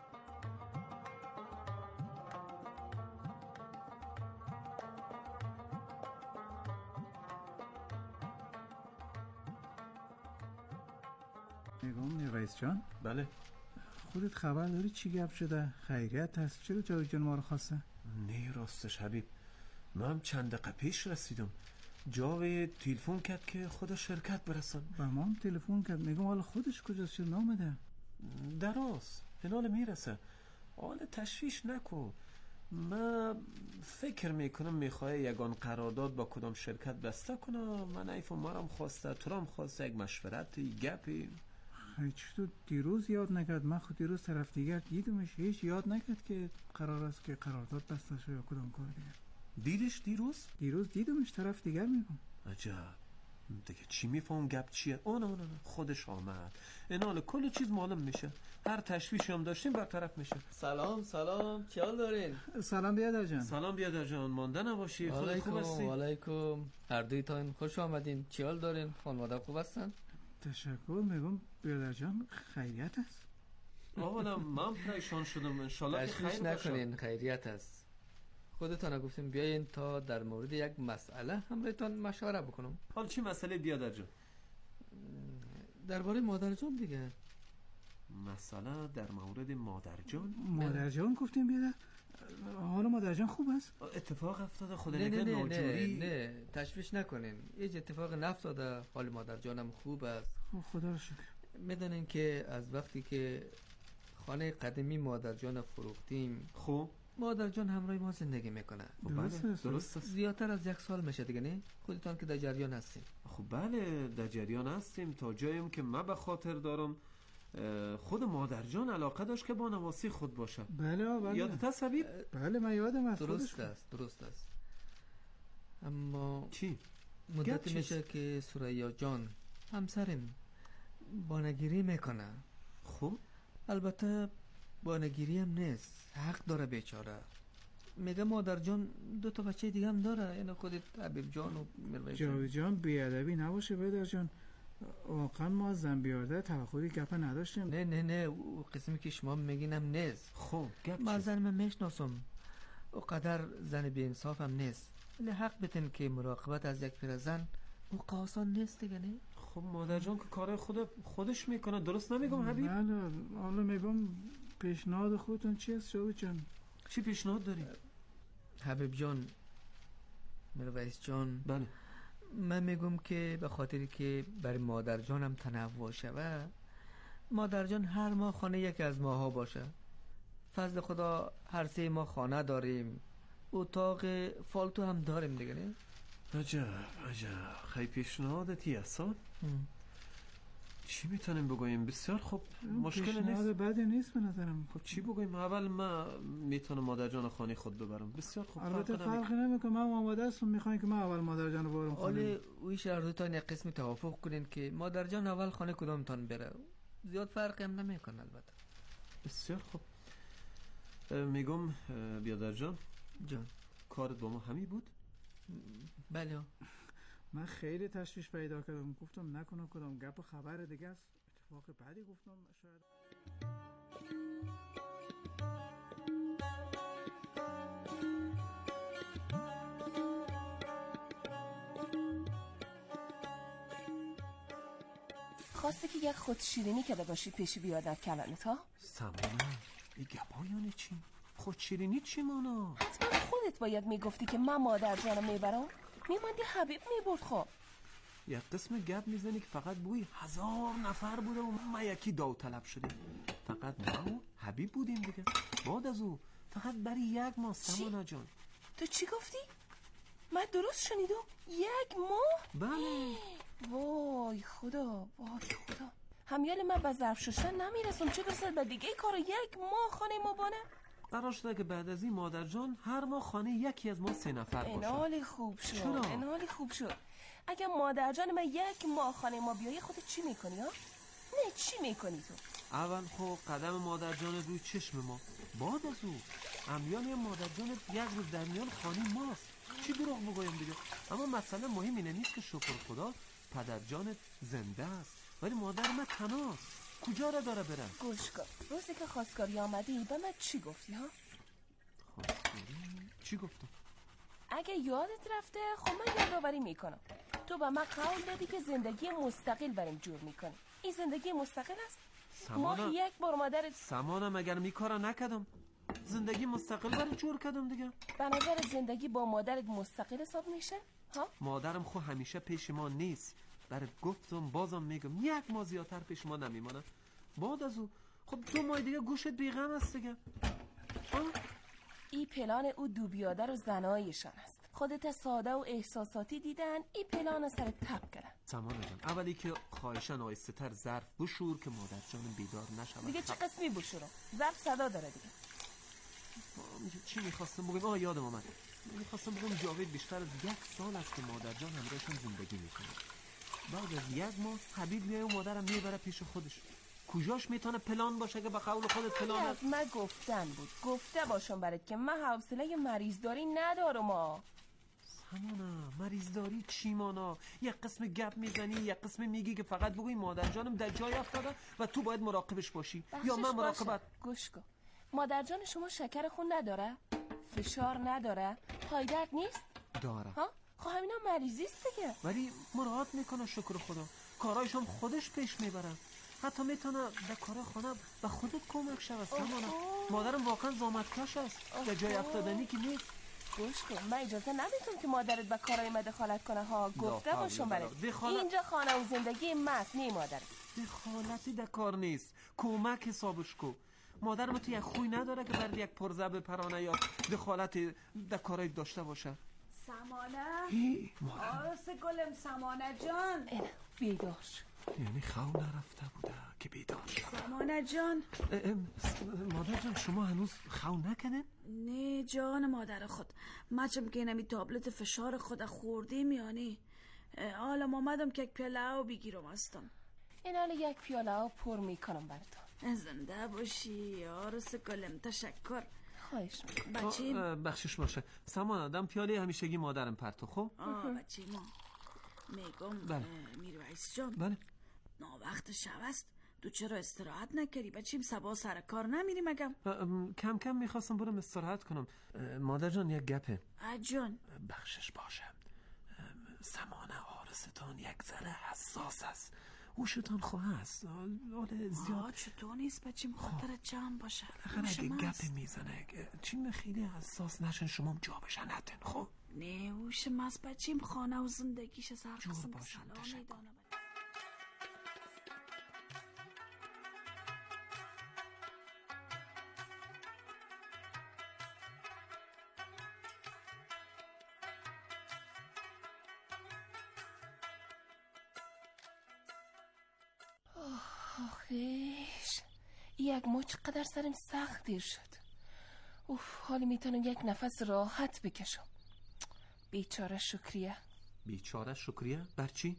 نگم رئیس جان. بله. خودت خبر داری چی گپ شده؟ خیریت هست؟ چرا جاوید جان ما رو خواسته؟ نه راستش حبیب، من هم چند دقیقه پیش رسیدم. جاوید تلفن کرد که خود شرکت برسن. با ما هم تلفن کرد. میگم حالا خودش کجاست؟ چرا نامده؟ دراست حال میرسه. حال تشویش نکن. من فکر میکنم میخواه یگان قرارداد با کدام شرکت بسته کنه. من ایفو ما هم خواسته، تو هم خواسته، یک مشورتی گپی. چطور دیروز یاد نکرد؟ من خود دیروز طرف دیگر دیدمش، هیچ یاد نکرد که قرار است که قرارداد بسته شد یا کدام کار دیگر. دیدش دیروز دیدمش طرف دیگر. میگم عجب، دیگه چی میفهم گپ چیه؟ نه خودش آمد. اینال کل چیز معلوم میشه. هر تشویشی هم داشتیم برطرف میشه. سلام چی حال دارین؟ سلام بیادر جان. سلام بیادر جان، مانده نباشی. خودت خوب هستی؟ علیکم. هر دوی تاین خوش آمدین. چی حال دارین؟ خانواده خوب هستن؟ تشکر. میگم بیادر جان خیریت است؟ آولا من پریشان شدم. انشالله که خیر باشه. نکنین، خیریت است. خودتان گفتیم بیاین تا در مورد یک مسئله همراهتان مشوره بکنم. حال چی مسئله بیادر جان؟ درباره مادر جان دیگه. مسئله در مورد مادر جان؟ مادر جان گفتیم بیادر. حالا مادر جان خوب است؟ اتفاق افتاده خدا نگه ناجوری. نه تشویش نکنین، هیچ اتفاق نافتاده. حال مادر جانم خوب است. خدا رو شکر. میدونین که از وقتی که خانه قدیمی مادر جان فروختیم، خوب مادر جان همراه ما زندگی میکنه. درست است. زیادتر از 1 سال میشه دیگه، نه؟ خودتان که در جریان هستیم. خب بله در جریان هستیم. تا جاییم که من به خاطر دارم خود مادر جان علاقه داشت که با نواسی خود باشه. بله. یادت هست حبیب؟ بله من یادم است. درست است. اما چی؟ مدت میشه که سریا جان همسرم بانگیری میکنه. خب البته بانگیری هم نیست، حق داره بیچاره. میگه مادر جان 2 تا بچه دیگه هم داره، یعنی خودت حبیب جان و مرویز جاوید جان بیادبی نباشه بیادر جان. واقعا ما از زن بیارده توقعی گپ نداشتیم. نه او قسمی که شما میگینم نیست. خب گپ من زنم میشناسم، او قدر زن بی انصاف هم نیست، ولی حق بتن که مراقبت از یک پیرزن او قاسان نیست دیگه، نه؟ خب مادر جان که کار خودش میکنه، درست نمیگم حبیب؟ بله. حالا میگم پیشنهاد خودتون چی است جاوید جان؟ چی پیشنهاد داری؟ حبیب جان، مرویز جان، بله من میگم که به خاطری که برای مادر جانم تنوع شوه، مادر جان هر ماه خانه یکی از ماها باشه. فضل خدا هر 3 ما خانه داریم، اتاق فالتو هم داریم دیگه، نه؟ عجب خیلی پیشنهادتی هستن. چی میتونیم بگوییم؟ بسیار خوب، مشکل نیست. پیشنهاد بدی نیست به نظرم. خب چی بگوییم؟ اول من میتونم مادر جان خانه خود ببرم. بسیار خوب. البته فرقی نمیکنه. من آماده هستم. میخواین که من اول مادر جان رو ببرم خانه؟ ولی اوی شرطتان یک قسمی توافق کنین که مادر جان اول خانه کدامتان بره. زیاد فرقی هم نمیکنه البته. بسیار خوب. میگم بیادر جان کارت با ما همی بود؟ بله. من خیلی تشویش پیدا کردم. گفتم نکنم کدام گپ و خبر دیگه است. اتفاق بعدی گفتم شاید. خواسته که یک خود شیرینی کده باشی پیش بیادر کلانت ها؟ سمانه این گپا یعنی چی؟ خود شیرینی چی مانا؟ حتما خودت باید میگفتی که من مادر جانم میبرم. میماندی حبیب میبرد. خب یک قسم گپ میزنی که فقط بوی 1000 نفر بوده و ما یکی داوطلب شدیم. فقط ما و حبیب بودیم دیگه. بعد از او فقط برای 1 ماه. سمانه جان تو چی گفتی؟ من درست شنیدم 1 ماه؟ بله. وای خدا. همیال من به ظرف شستن نمیرسم، چه برسد به دیگه کارو. 1 ماه خانه ما بانه. قرار شده که بعد از این مادر جان هر ماه خانه یکی از ما 3 نفر باشه. اینالی خوب شد. چرا؟ اینالی خوب شد. اگه مادر جان من 1 ماه خانه ما بیایی خودت چی میکنی ها؟ نه چی میکنی تو؟ اول خب قدم مادر جان روی چشم ما، بعد از او امیال مادر جان 1 روز در میان خانه ماست. چی دروغ بگویم دیگه؟ اما مسئله مهم اینه نیست که شکر خدا پدر جانت زنده است ولی مادر من تنهاست. کجا را داره برم؟ گوش کن، روزی که خواستگاری آمدی به من چی گفتی ها؟ خواستگاری؟ چی گفتم؟ اگه یادت رفته خب من یادآوری میکنم. تو به من قول دادی که زندگی مستقل بریم جور میکنی. این زندگی مستقل است؟ ما 1 بار مادرت سمانم اگر میکارا نکدم زندگی مستقل برای جور کردم دیگه. به نظر زندگی با مادرت مستقل حساب میشه؟ ها؟ مادرم خو همیشه پیش ما نیست. برای گفتم بازم میگم 1 ماه زیادتر پیش ما نمیمانه. بعد از او خب 2 ماه دیگه گوشت بیغم است دیگه. این پلان او دوبیاده و زنایشان است. خودت ساده و احساساتی دیدن این پلان سر تپ کردن. سمانه جان اولی که خواهشان آیسته تر ظرف بشور که مادر جانم بیدار نشود. دیگه چه قسمی بشورم؟ ظرف صدا داره دیگه. چی میخواستم بگم؟ یادم آمد. میخواستم بگم جاوید بیشتر از 1 سال است که مادر جان همراهشون زندگی میکنه. بعد از 1 ماه حبیب میای و مادرم میبره پیش خودش. کجاش میتونه پلان باشه که به قول خودت پلان است؟ من گفتن بود گفته باشم برات که من حوصله مریض داری ندارم. سمانا مریض داری چی مانا؟ 1 قسم گپ میزنی 1 قسم میگی که فقط بگوی مادر جانم در جای افتاده و تو باید مراقبش باشی یا من مراقبت. گوش کن، مادر جان شما شکر خون نداره؟ فشار نداره؟ پای درد نیست؟ داره. ها؟ خب همینا مریضی است دیگه. ولی مراعات میکنه شکر خدا. کارایش هم خودش پیش میبره. حتی میتونه در کار خانه به خودت کمک شود. سمانا مادرم واقعا زحمتکش است. در جای افتادنی که نیست. گوش کن، من اجازه نمیدم که مادرت به کارای من دخالت کنه ها. گفته باشم برات اینجا خانه و زندگی ماست نی مادرت. دخالتی در کار نیست، کمک حسابش کو. مادرم تو 1 خوی نداره که برد 1 پرزب پرانه یا دخالت در کارای داشته باشه. سمانه آرس گلم سمانه جان بیدار. یعنی خو نرفته بوده که بیدار شد. سمانه جان مادر جان شما هنوز خو نکنه؟ نه جان مادر خود، ما چم که نمی تابلت فشار خود خوردیم یعنی حالا آمدم که 1 پیاله آب بگیرم هستم. این حالا 1 پیاله آب پر میکنم برات. زنده باشی آرس گلم، تشکر. خواهش میکنم. بچیم بخشش باشه. سامان آدم پیاله همیشگی مادرم پرتو. خب بچه ما میگم بله. میرویس جان بله وقت شب است، تو چرا استراحت نکردی؟ بچیم صبح سر کار نمیری مگم؟ کم کم میخواستم برم استراحت کنم. مادر جان 1 گپه. جان بخشش باشه. سمانه آرستان 1 ذره حساس است. هوشتان خواه است. زیاد چطور نیست بچیم؟ خاطرت جمع باشه. اگه گپ میزنه چیم خیلی حساس نشن شما جا بشن نتن. خب نه هوش ماست بچیم، خانه و زندگیش از هر قسم باشن. میدانه. آخیش 1 ماه چقدر سرم سخت دیر شد. حالی میتونم 1 نفس راحت بکشم. بیچاره شکریه. بیچاره شکریه؟ بر چی؟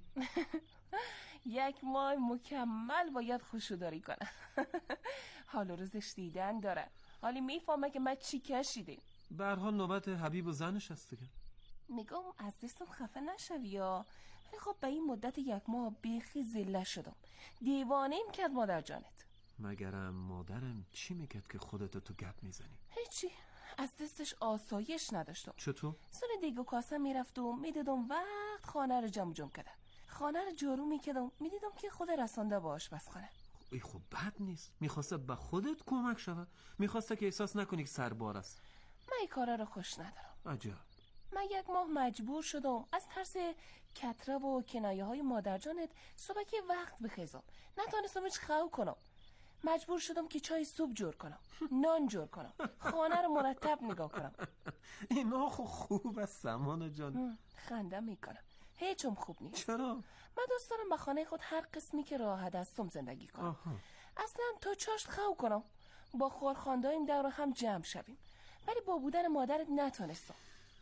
1 ماه مکمل باید خوشوداری کنه. حال و روزش دیدن داره. حالی میفهمه که من چی کشیدیم. به هر حال نوبت حبیب و زنش هست دیگه. میگم از دستم خفه نشوی یا. خب به این مدت 1 ماه بیخی زله شدم. دیوانه‌ام کرد مادر جانت. مگرم مادرم چی میگد که خودتو تو گپ میزنی؟ هیچی، از دستش آسایش نداشتم. چطور؟ سون دیگه کاسه میرفتم میدیدم وقت خانه رو جمع کردن. خانه رو جارو میکردم میدیدم که خود رسانده با آشپزخانه. خب بد نیست. میخواسته به خودت کمک شود. میخواسته که احساس نکنی که سربار است. من این کارا رو خوش ندارم. عجب. من 1 ماه مجبور شدم از ترس کتره و کنایه های مادر جانت صبح که وقت بخیزم. نتونستم هیچ خو کنم. مجبور شدم که چای صبح جور کنم، نان جور کنم، خانه رو مرتب نگاه کنم. اینا خوب است سمانه جان. خنده میکنم. هیچم خوب نیست. چرا؟ من دوست دارم با خانه خود هر قسمی که راحت هستم زندگی کنم. اصلا تا چاشت خو کنم، با خورخاندایم دور هم جمع شویم، ولی با بودن مادرت نتونستم.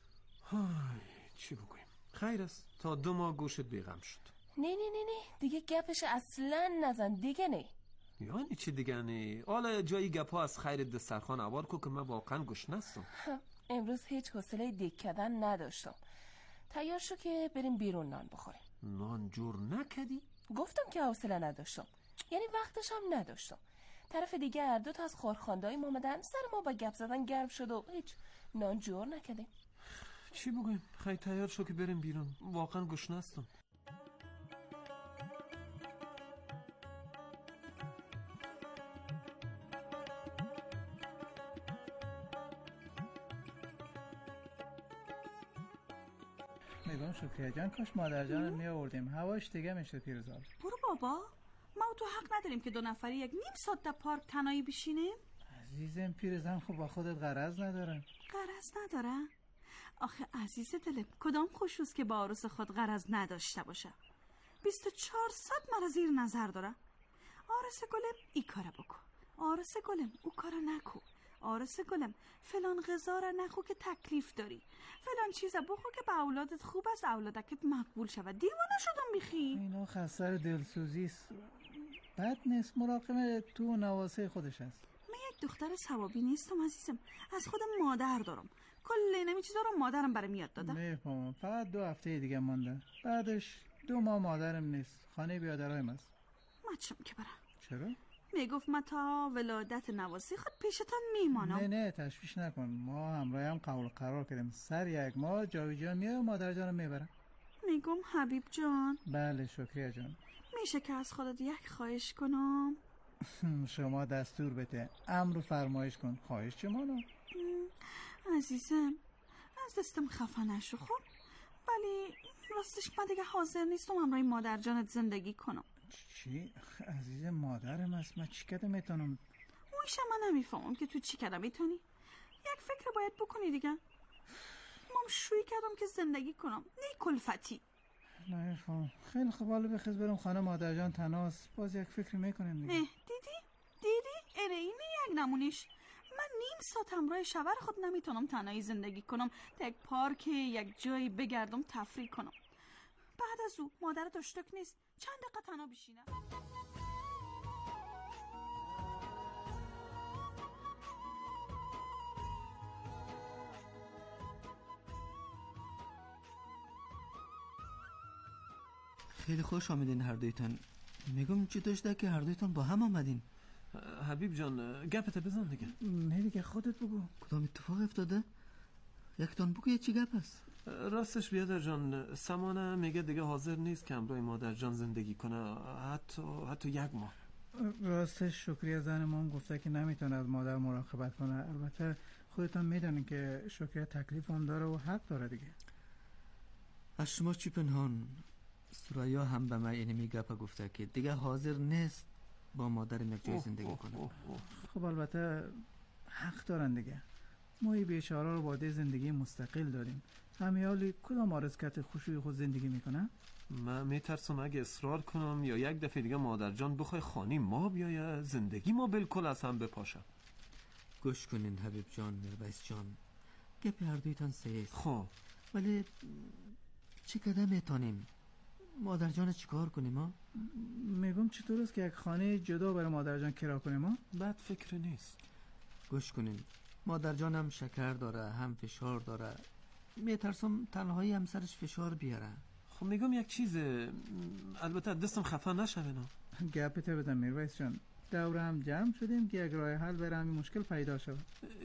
چی بگویم؟ خیر است، تا 2 ماه گوشت بیغم شد. نه دیگه گپش اصلا نزن دیگه. نه یعنی چی دیگه نه؟ حالا جایی گپا از خیر دسترخوان عوار کو که من واقعا گشنستم. امروز هیچ حوصله دیگ کردن نداشتم. تیار شو که بریم بیرون نان بخوریم. نان جور نکدی؟ گفتم که حوصله نداشتم، یعنی وقتش هم نداشتم. طرف دیگه هر دو تا از خورخانده‌های اومدن، سر ما با گپ زدن گرم شد و هیچ نان جور نکردیم. چی بگویم؟ خیلی تیار شو که بریم بیرون، واقعا گشنستم. میگم شکریه جان کاش مادر جان می آوردیم، هواش دیگه میشه پیرزاد. برو بابا، ما و تو حق نداریم که 2 نفری 1 نیم ساعت در پارک تنهایی بشینیم. عزیزم پیرزن خب با خودت غرض نداره. غرض نداره؟ آخه عزیز دلم کدام خوشوست که با عروس خود غرض نداشته باشه؟ 24 ساعت مرا زیر نظر داره. عروس گلم ای کارا بکن، عروس گلم او کارا نکو، عروس گلم فلان غذا را نخو که تکلیف داری، فلان چیزا بخو که به اولادت خوب است، اولادکت مقبول شود. دیوانه شدم بیخی. اینا خسر دلسوزی است، بد نیست، مراقب تو و نواسه خودش است. من یک دختر ثوابی نیستم عزیزم، از خودم مادر دارم، کل نمی چیزا رو مادرم برام یاد داده. میفهمم، فقط 2 هفته دیگه مونده، بعدش 2 ماه مادرم نیست، خانه بیادرایم است. مچم که برم. چرا؟ میگفت من تا ولادت نواسی خود پیشتان میمانم. نه تشویش نکن، ما همراه هم قول قرار کردیم سر 1 ماه جاوی جان میاد و مادر جانم میبرم. میگم حبیب جان. بله شکریه جان. میشه که از خودت یک خواهش کنم؟ شما دستور بده، امر فرمایش کن. خواهش چه مانا؟ عزیزم از دستم خفه نشو خب، ولی راستش من دیگه حاضر نیستم همراه مادر جانت زندگی کنم. چی؟ عزیز مادرم است، من چی کده میتونم؟ اویشه من نمیفهمم که تو چی کده میتونی. یک فکر باید بکنی دیگه. مام شوی کردم که زندگی کنم، نه کلفتی. نمیفهم. خیلی خوب، حالا بخیز برم خانه مادر جان تناس، باز یک فکر میکنیم دیگه. دیدی؟ اینه یک نمونیش. من نیم ساعت همراه شوهر خود نمیتونم تنهایی زندگی کنم، تا یک پارک یک جایی بگردم تفریح کنم. بعد از او مادر داشتک نیست، چند دقیقه تنها بشینم. خیلی خوش آمدین هر دویتان. میگم چی داشته که هر دویتان با هم آمدین؟ حبیب جان گپت بزن دیگه. نه دیگه خودت بگو. کدام اتفاق افتاده؟ یکتان بگو یه چی گپ است؟ راستش بیادر جان، سمانه میگه دیگه حاضر نیست که همراه مادر جان زندگی کنه، حتی 1 ماه. راستش شکریه زن ما هم گفته که نمیتونه از مادر مراقبت کنه. البته خودتان میدونین که شکریه تکلیف هم داره و حق داره دیگه. از شما چی پنهان؟ سرایا هم به من اینمی گپا گفته که دیگه حاضر نیست با مادرم یک جای زندگی کنه. خب البته حق دارن دیگه. ما این بیچاره رو با زندگی مستقل داریم. همیالی کدام آرزکت خوشوی خود زندگی میکنه؟ من میترسم اگه اصرار کنم یا یک دفعه دیگه مادر جان بخوای خانی ما بیایه، زندگی ما بالکل از هم بپاشه. گوش کنین حبیب جان، میرویس جان، گپ هر دویتان صحیح. خب ولی چی کده میتونیم؟ مادر جان چیکار کنیم ها؟ میگم چطور است که یک خانه جدا برای مادر جان کرا کنیم ها؟ بد فکر نیست. گوش کنین، مادر جان هم شکر داره، هم فشار داره، میترسم تنهایی هم سرش فشار بیاره. خب میگم یک چیز، البته دستم خفه نشه نه. گپت بدم میرویس جان، دور هم جمع شدیم که یک راه حل برای همین مشکل پیدا شود.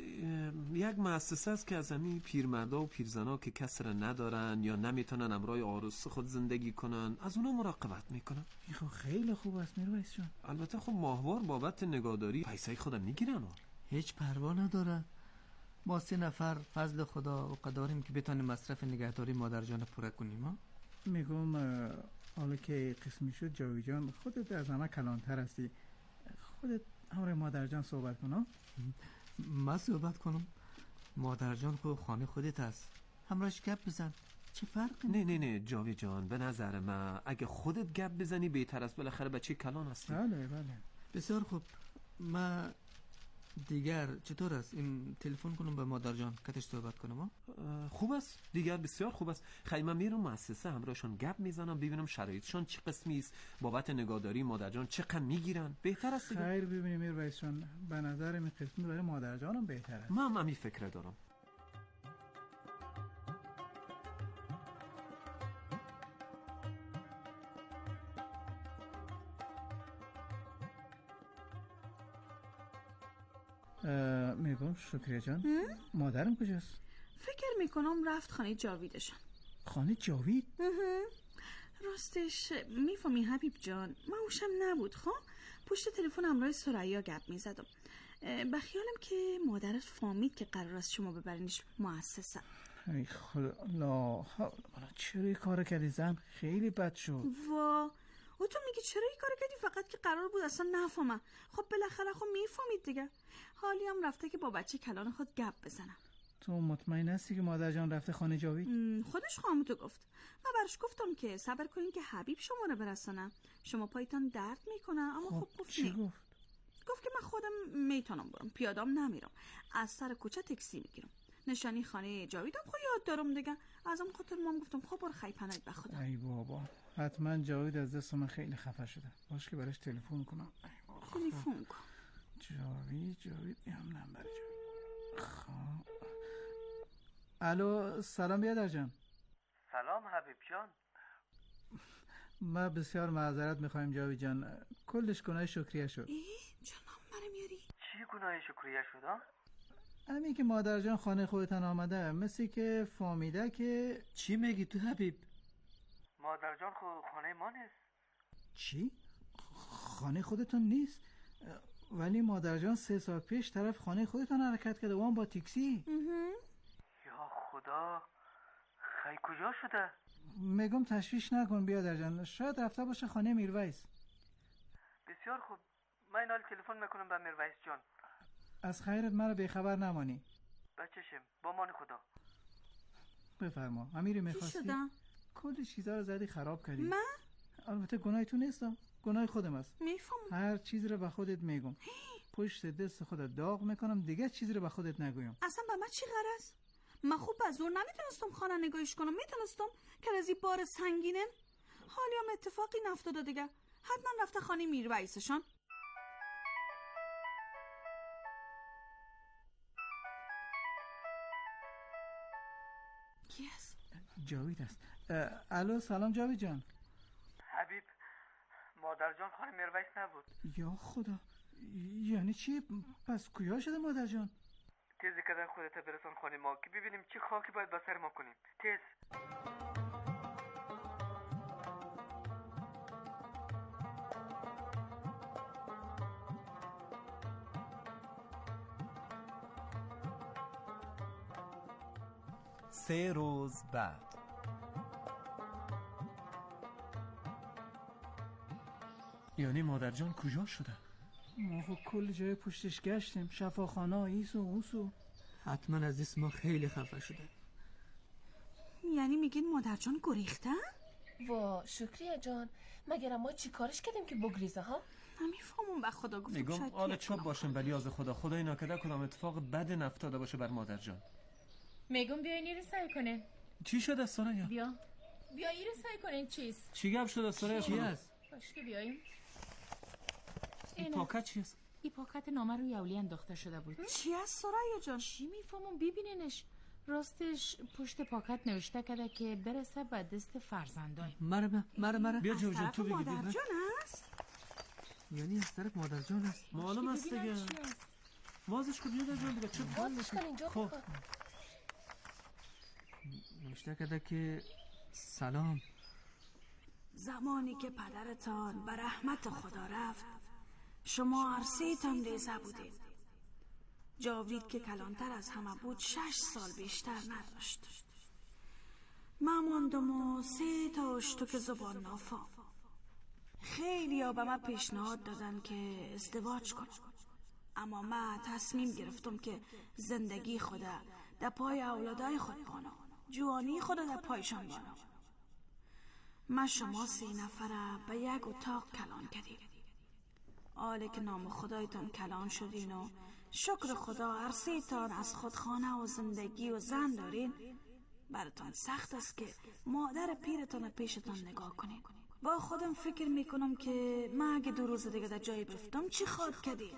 یک مؤسسه است که از همین پیرمردا و پیرزنا که کسر ندارن یا نمیتونن همراه عروس خود زندگی کنن، از اونا مراقبت میکنن. خب خیلی خوب است میرویس جان. البته خب ماهوار بابت نگهداری پیسه خودم میگیرن. هیچ پروا نداره. ما 3 نفر فضل خدا و قداریم که بتونیم مصرف نگهداری مادر جان پوره کنیم ها. میگم حالا که قسمی شد جاوی جان، خودت از همه کلانتر هستی، خودت همراه مادر جان صحبت کن. من صحبت کنم؟ مادر جان خود خانه خودت هست، همراهش گپ بزن، چه فرقی؟ نه جاوید جان، به نظر من اگه خودت گپ بزنی بهتر است، بالاخره بچه کلان هستی. بله. بسیار خوب. من دیگر چطور است این تلفن کنم به مادر جان کتش صحبت کنم؟ خوب است دیگر، بسیار خوب است. خیلی من میرم مؤسسه همراهشون گپ میزنم ببینم شرایطشون چه قسمی است، بابت نگهداری مادر جان چقدر میگیرن. بهتر است دیگر. خیر ببینیم میرویس جان، به نظر این قسمی برای مادر جانم بهتر است. من همین فکر دارم. میگم شکریه جان، مادرم کجاست؟ فکر میکنم رفت خانه جاویدشان. خانه جاوید؟ راستش میفهمی حبیب جان، من اوشم نبود. خب پشت تلفن همراه سریا گپ میزدم، به خیالم که مادرت فهمید که قرار است شما ببرینش مؤسسه. ای خدا، لا حول، چرا این کار کردی زن؟ خیلی بد شد. وا، و تو میگی چرا این کار کردی؟ فقط که قرار بود اصلا نفهمم. خب بالاخره خب میفهمید دیگه. حالی هم رفته که با بچه کلان خود گپ بزنم. تو مطمئن هستی که مادر جان رفته خانه جاوید؟ خودش خامتو گفت. من برش گفتم که صبر کنین که حبیب شما رو برسانم، شما پایتان درد میکنه. اما خب گفت چی گفت؟ گفت که من خودم میتونم برم، پیادام نمیرم، از سر کوچه تاکسی میگیرم. نشانی خانه جاویدم خب یاد دارم دیگه. ازم خاطر مام گفتم خب برو خی پناهت به خدا. ای بابا، حتما جاوید از دست من خیلی خفه شده. باش که براش تلفن کنم. تلفن کن. جاوید هم نمبر جاوید. خب الو، سلام بیادر جان. سلام حبیب جان. ما بسیار معذرت میخوایم جاوید جان، کلش گناه شکریه شد. جانم برم میاری؟ چی گناه شکریه شد؟ همین که مادر جان خانه خودتان آمده، مثل که فهمیده که... چی میگی تو حبیب؟ مادر جان خانه ما نیست. چی؟ خانه خودتان نیست؟ ولی مادر جان 3 ساعت پیش طرف خانه خودتان حرکت کرده و هم با تاکسی. یا خدا، خی کجا شده؟ میگم تشویش نکن بیادر جان، شاید رفته باشه خانه میرویس. بسیار خوب، من این حال تلفن میکنم به میرویس جان. از خیرت مرا بیخبر نمانی. بچشم، با مان خدا. بفرما. امیری میخواستی؟ چی شدم؟ کلی چیزا رو زدی خراب کردی. من؟ البته گناه تو نیستم، گناه خودم است. میفهم. هر چیز رو به خودت میگم، پشت دست خودت داغ میکنم، دیگه چیزی رو به خودت نگویم. اصلا به من چی غرض؟ من خوب از زور نمیتونستم خانه نگاهش کنم، میتونستم که از این بار سنگینه. حالی هم اتفاقی نفتاده دیگه، حتما رفته خانه میرویسشان. کی است؟ جاوید است. الو، سلام جاوید جان. حبیب، مادر جان خانه میرویس نبود. یا خدا، یعنی چی؟ پس کجا شده مادر جان؟ تیزی کدن خودت برسان خانه ما که ببینیم چی خاکی باید به سر ما کنیم. تیز. سه روز بعد. یعنی مادر جان کجا شده؟ ما خب کل جای پشتش گشتیم، شفاخانه، ایسو اوسو. حتما از دست ما خیلی خفه شده. یعنی میگین مادر جان گریخته؟ وا شکریه جان، مگر ما چی کارش کردیم که بگریزه ها؟ نمیفهمم، به خدا گفتم میگم شاید آل چوب باشم ولی از خدای ناکده کدام اتفاق بد نفتاده باشه بر مادر جان. میگم بیاین این سعی کنه. چی شده سریا؟ بیا این سعی کنین. چیست؟ چی گپ شده سریا؟ چی است؟ باشه که بیایم. این پاکت چیست؟ این پاکت نامه روی اولی انداخته شده بود. چی است سریا جان؟ چی میفهمم، ببینینش. راستش پشت پاکت نوشته کرده که برسه به دست فرزندای. مره بیا جو تو بگی. مادر جان است؟ یعنی از طرف مادر جان است؟ معلوم است دیگه. وازش کن بیادر جان دیگه. چه وازش کن اینجا. خب نوشته کرده که سلام. زمانی که پدرتان به رحمت خدا رفت، شما هر سه تان ریزه بودید. جاوید که کلانتر از همه بود 6 سال بیشتر نداشت. من ماندم و 3 تا اشتک زبان نافا. خیلی ها به من پیشنهاد دادن که ازدواج کنم، اما من تصمیم گرفتم که زندگی خود در پای اولادای خود بانم. جوانی خود در پایشان بانم. ما شما 3 نفره به یک اتاق کلان کردیم. حالی که نام خدایتان کلان شدین و شکر خدا هر 3 تان از خود خانه و زندگی و زن دارین، براتان سخت است که مادر پیرتان پیشتان نگاه کنین. با خودم فکر میکنم که ما اگه 2 روز دیگه در جایی بفتم چی خواد کردیم.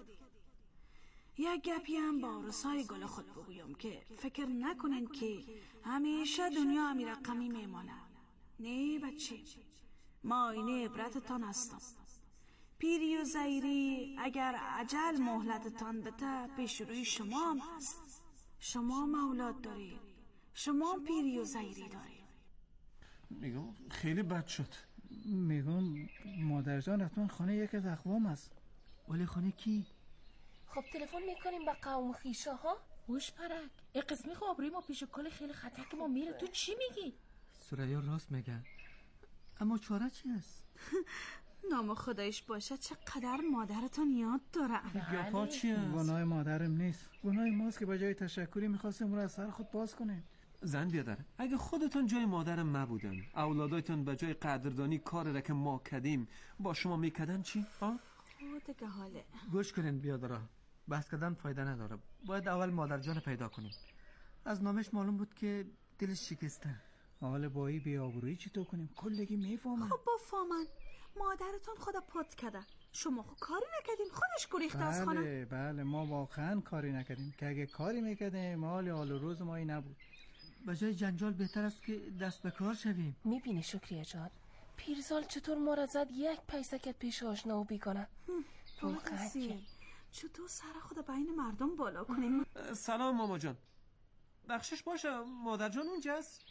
یک گپی هم با رسای گل خود بگویم که فکر نکنین که همیشه دنیا همی رقمی میمانه. نه بچه، ما اینه عبرتتان هستم. پیری و زیری اگر عجل مهلتتان بده پیش روی شما هم هست. شما هم اولاد دارید، شما هم پیری و زیری دارید. میگم خیلی بد شد. میگم مادر جان حتما خانه یک از اقوام است. ولی خانه کی؟ خب تلفن میکنیم به قوم خیشه ها. گوش پرک، این قسمی خابری ما پیش کل خیلی خطر که ما میره. تو چی میگی؟ سریا راست میگن، اما چاره چی است؟ نام خدایش باشه چقدر مادرتون یاد داره. گپا چی است؟ گناه مادرم نیست، گناه ماست که به جای تشکری میخواستیم اون رو از سر خود باز کنیم. زن بیادر، اگه خودتون جای مادرم نبودن، اولادایتون به جای قدردانی کار را که ما کردیم با شما میکردن چی؟ دیگه حاله. گوش کنین بیادرها، بحث کردن فایده نداره. باید اول مادر جان پیدا کنیم. از نامش معلوم بود که دلش شکسته. حال با این بی‌آبرویی چطور کنیم؟ کلگی میفهمن. خب بفهمن. مادرتون خدا پات کرده، شما خود کاری نکردین، خودش گریخته از خانه. بله ما واقعا کاری نکردیم، که اگه کاری میکردیم حال روز ما این نبود. به جای جنجال بهتر است که دست به کار شویم. میبینی شکریه جان پیرزال چطور ما را زد یک پیسکت پیش آشنا و بیکنه. واقعا چطور سر خود بین مردم بالا کنیم. سلام ماما جان، بخشش باشه مادر جان اونجاست؟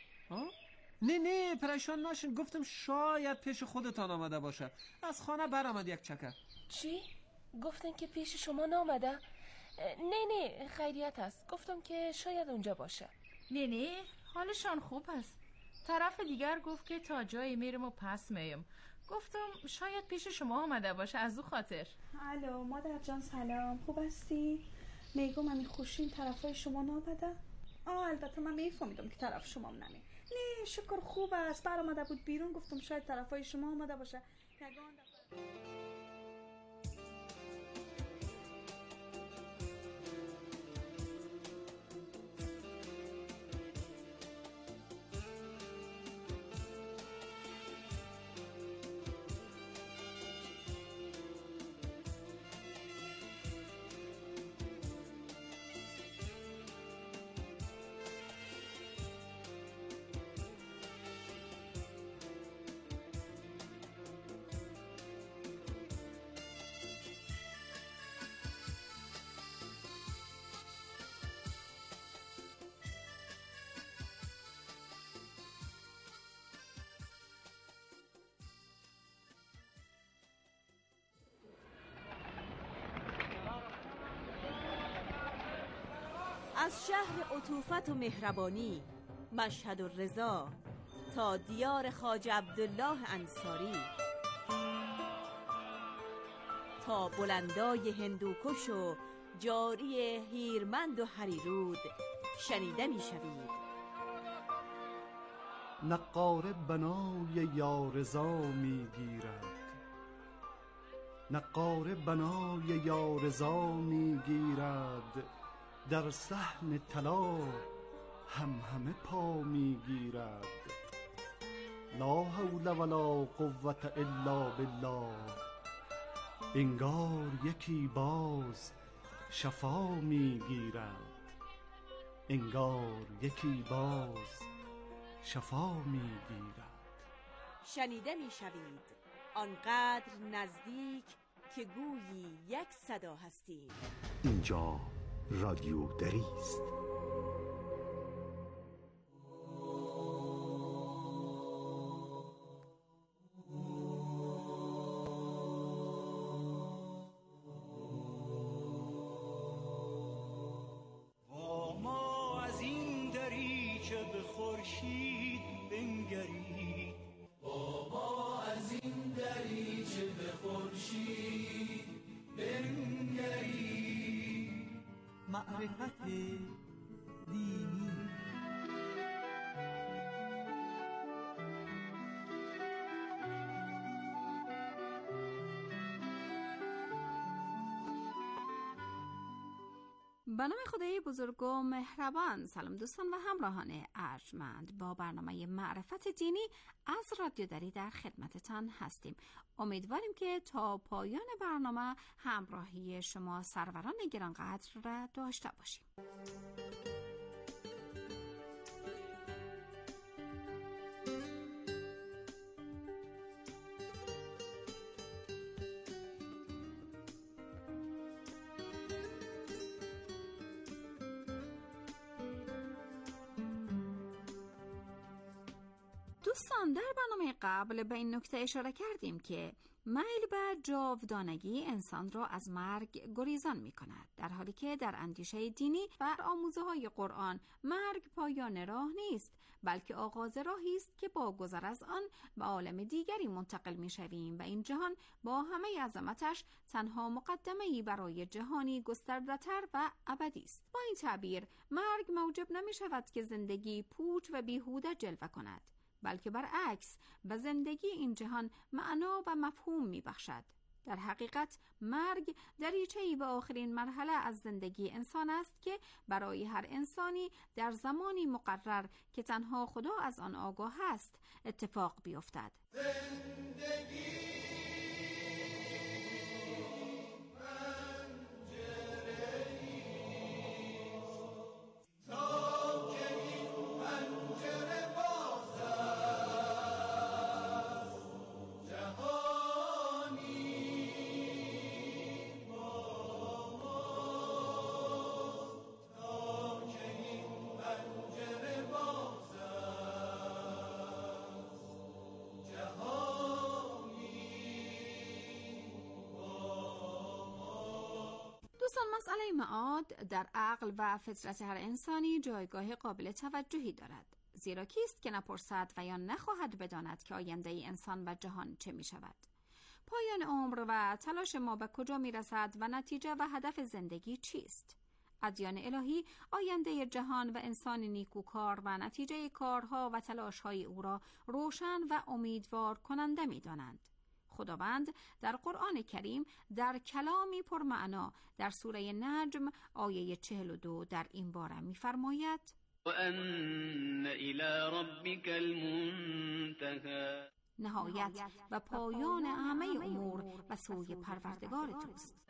نه پریشان نشین، گفتم شاید پیش خودتان آمده باشه. از خانه برآمد یک چکر. چی؟ گفتن که پیش شما نامده؟ نه خیریت است، گفتم که شاید اونجا باشه. نه حالشان خوب است. طرف دیگر گفت که تا جایی میرم و پس میم. گفتم شاید پیش شما آمده باشه از او خاطر. الو مادر جان سلام، خوب هستی؟ میگم من خوشین طرفای شما نامده؟ البته من میفهمیدم که طرف شما نمی. نه شکر خوب است، برآمده بود بیرون، گفتم شاید طرفای شما آمده باشه. از شهر عطوفت و مهربانی مشهد و رضا تا دیار خواجه عبدالله انصاری، تا بلندای هندوکش و جاری هیرمند و هریرود شنیده می شوید. نقاره بنای یارزا می گیرد، نقاره بنای یارزا می گیرد، در صحن طلا همه پا می گیرد. لا حول ولا قوة الا بالله، انگار یکی باز شفا می گیرد، انگار یکی باز شفا می گیرد. شنیده می شوید آنقدر نزدیک که گویی یک صدا هستید. اینجا رادیو دری است. معرفت دینی به نام خدای بزرگ و مهربان. سلام دوستان و همراهان ارجمند، با برنامه معرفت دینی از رادیو دری در خدمتتان هستیم. امیدواریم که تا پایان برنامه همراهی شما سروران گرانقدر را داشته باشیم. دوستان، در برنامه قبل به این نکته اشاره کردیم که میل به جاودانگی انسان را از مرگ گریزان می کند، در حالی که در اندیشه دینی و آموزه های قرآن مرگ پایان راه نیست، بلکه آغاز راهی است که با گذر از آن به عالم دیگری منتقل می شویم و این جهان با همه عظمتش تنها مقدمه‌ای برای جهانی گسترده‌تر و ابدی است. با این تعبیر مرگ موجب نمی شود که زندگی پوچ و بیهوده جلوه کند، بلکه برعکس به زندگی این جهان معنا و مفهوم می بخشد. در حقیقت مرگ دریچه‌ای به آخرین مرحله از زندگی انسان است که برای هر انسانی در زمانی مقرر که تنها خدا از آن آگاه است اتفاق بیفتد. مسئله معاد در عقل و فطرت هر انسانی جایگاه قابل توجهی دارد، زیرا کیست که نپرسد و یا نخواهد بداند که آینده ای انسان و جهان چه می شود؟ پایان عمر و تلاش ما به کجا می رسد و نتیجه و هدف زندگی چیست؟ ادیان الهی آینده جهان و انسان نیکوکار و نتیجه کارها و تلاش‌های او را روشن و امیدوار کننده می دانند. خداوند در قرآن کریم در کلامی پرمعنا در سوره نجم آیه 42 در این باره می‌فرماید: وَأَنَّ إِلَى رَبِّكَ الْمُنتَهَى، نهایت و پایان همه امور به سوی پروردگار توست.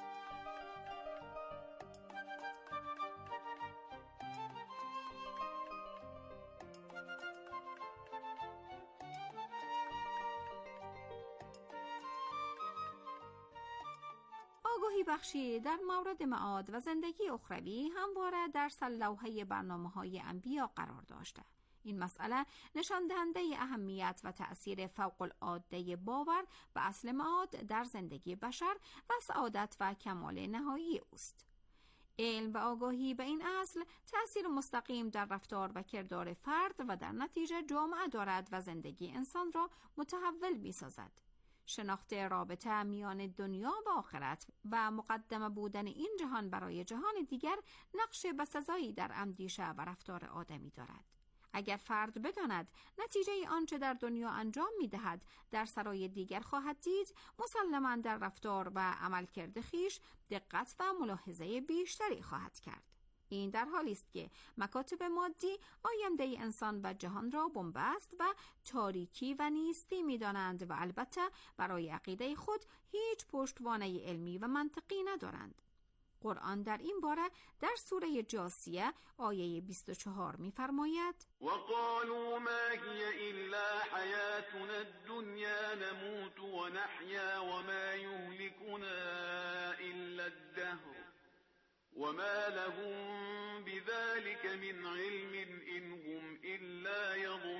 آگاهی بخشی در مورد معاد و زندگی اخروی همواره در سرلوحه برنامه‌های انبیا قرار داشته. این مسئله نشان دهنده اهمیت و تأثیر فوق‌العاده باور به اصل معاد در زندگی بشر و سعادت و کمال نهایی اوست. علم و آگاهی به این اصل تأثیر مستقیم در رفتار و کردار فرد و در نتیجه جامعه دارد و زندگی انسان را متحول می‌سازد. شناخت رابطه میان دنیا و آخرت و مقدمه بودن این جهان برای جهان دیگر نقش بسزایی در اندیشه و رفتار آدمی دارد. اگر فرد بداند نتیجه آنچه در دنیا انجام می‌دهد در سرای دیگر خواهد دید، مسلماً در رفتار و عملکرد خویش دقت و ملاحظه بیشتری خواهد کرد. این در حالی است که مکاتب مادی آینده انسان و جهان را بنبست و تاریکی و نیستی می‌دانند و البته برای عقیده خود هیچ پشتوانه علمی و منطقی ندارند. قرآن در این باره در سوره جاثیه آیه 24 می‌فرماید: وقالوا ما هي الا حياتنا الدنيا نموت ونحيا وما يهلكنا الا الدهر وما لهم بذلك من علم إن هم إلا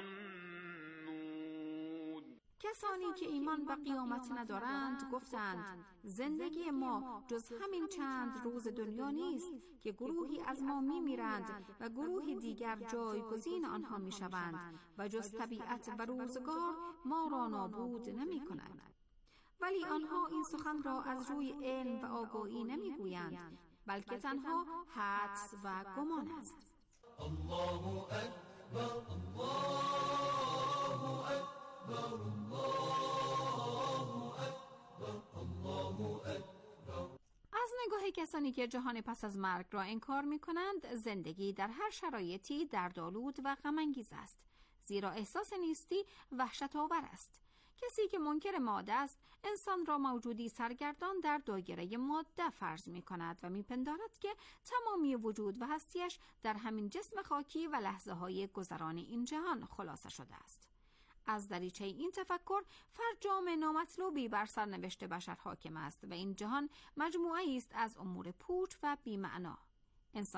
يظنون. کسانی که ایمان به قیامت ندارند گفتند زندگی ما جز همین چند روز دنیا نیست که گروهی از ما میمیرند و گروه دیگر جایگزین آنها میشوند و جز طبیعت و روزگار ما را نابود نمی کنند. ولی آنها این سخن را از روی علم و آگاهی نمیگویند، بلکه تنها حدس و گمان است. الله اکبر، الله اکبر، الله اکبر، الله اکبر. از آنگاه کسانی که جهان پس از مرگ را انکار می کنند زندگی در هر شرایطی دردآلود و غم‌انگیز است، زیرا احساس نیستی وحشت آور است. کسی که منکر ماده است انسان را موجودی سرگردان در دایره ماده فرض می کند و می پندارد که تمامی وجود و هستیش در همین جسم خاکی و لحظه های گذران این جهان خلاصه شده است. از دریچه این تفکر فرجام نامطلوبی بر سرنوشت بشر حاکم است و این جهان مجموعه‌ای است از امور پوچ و بی‌معنا. انسان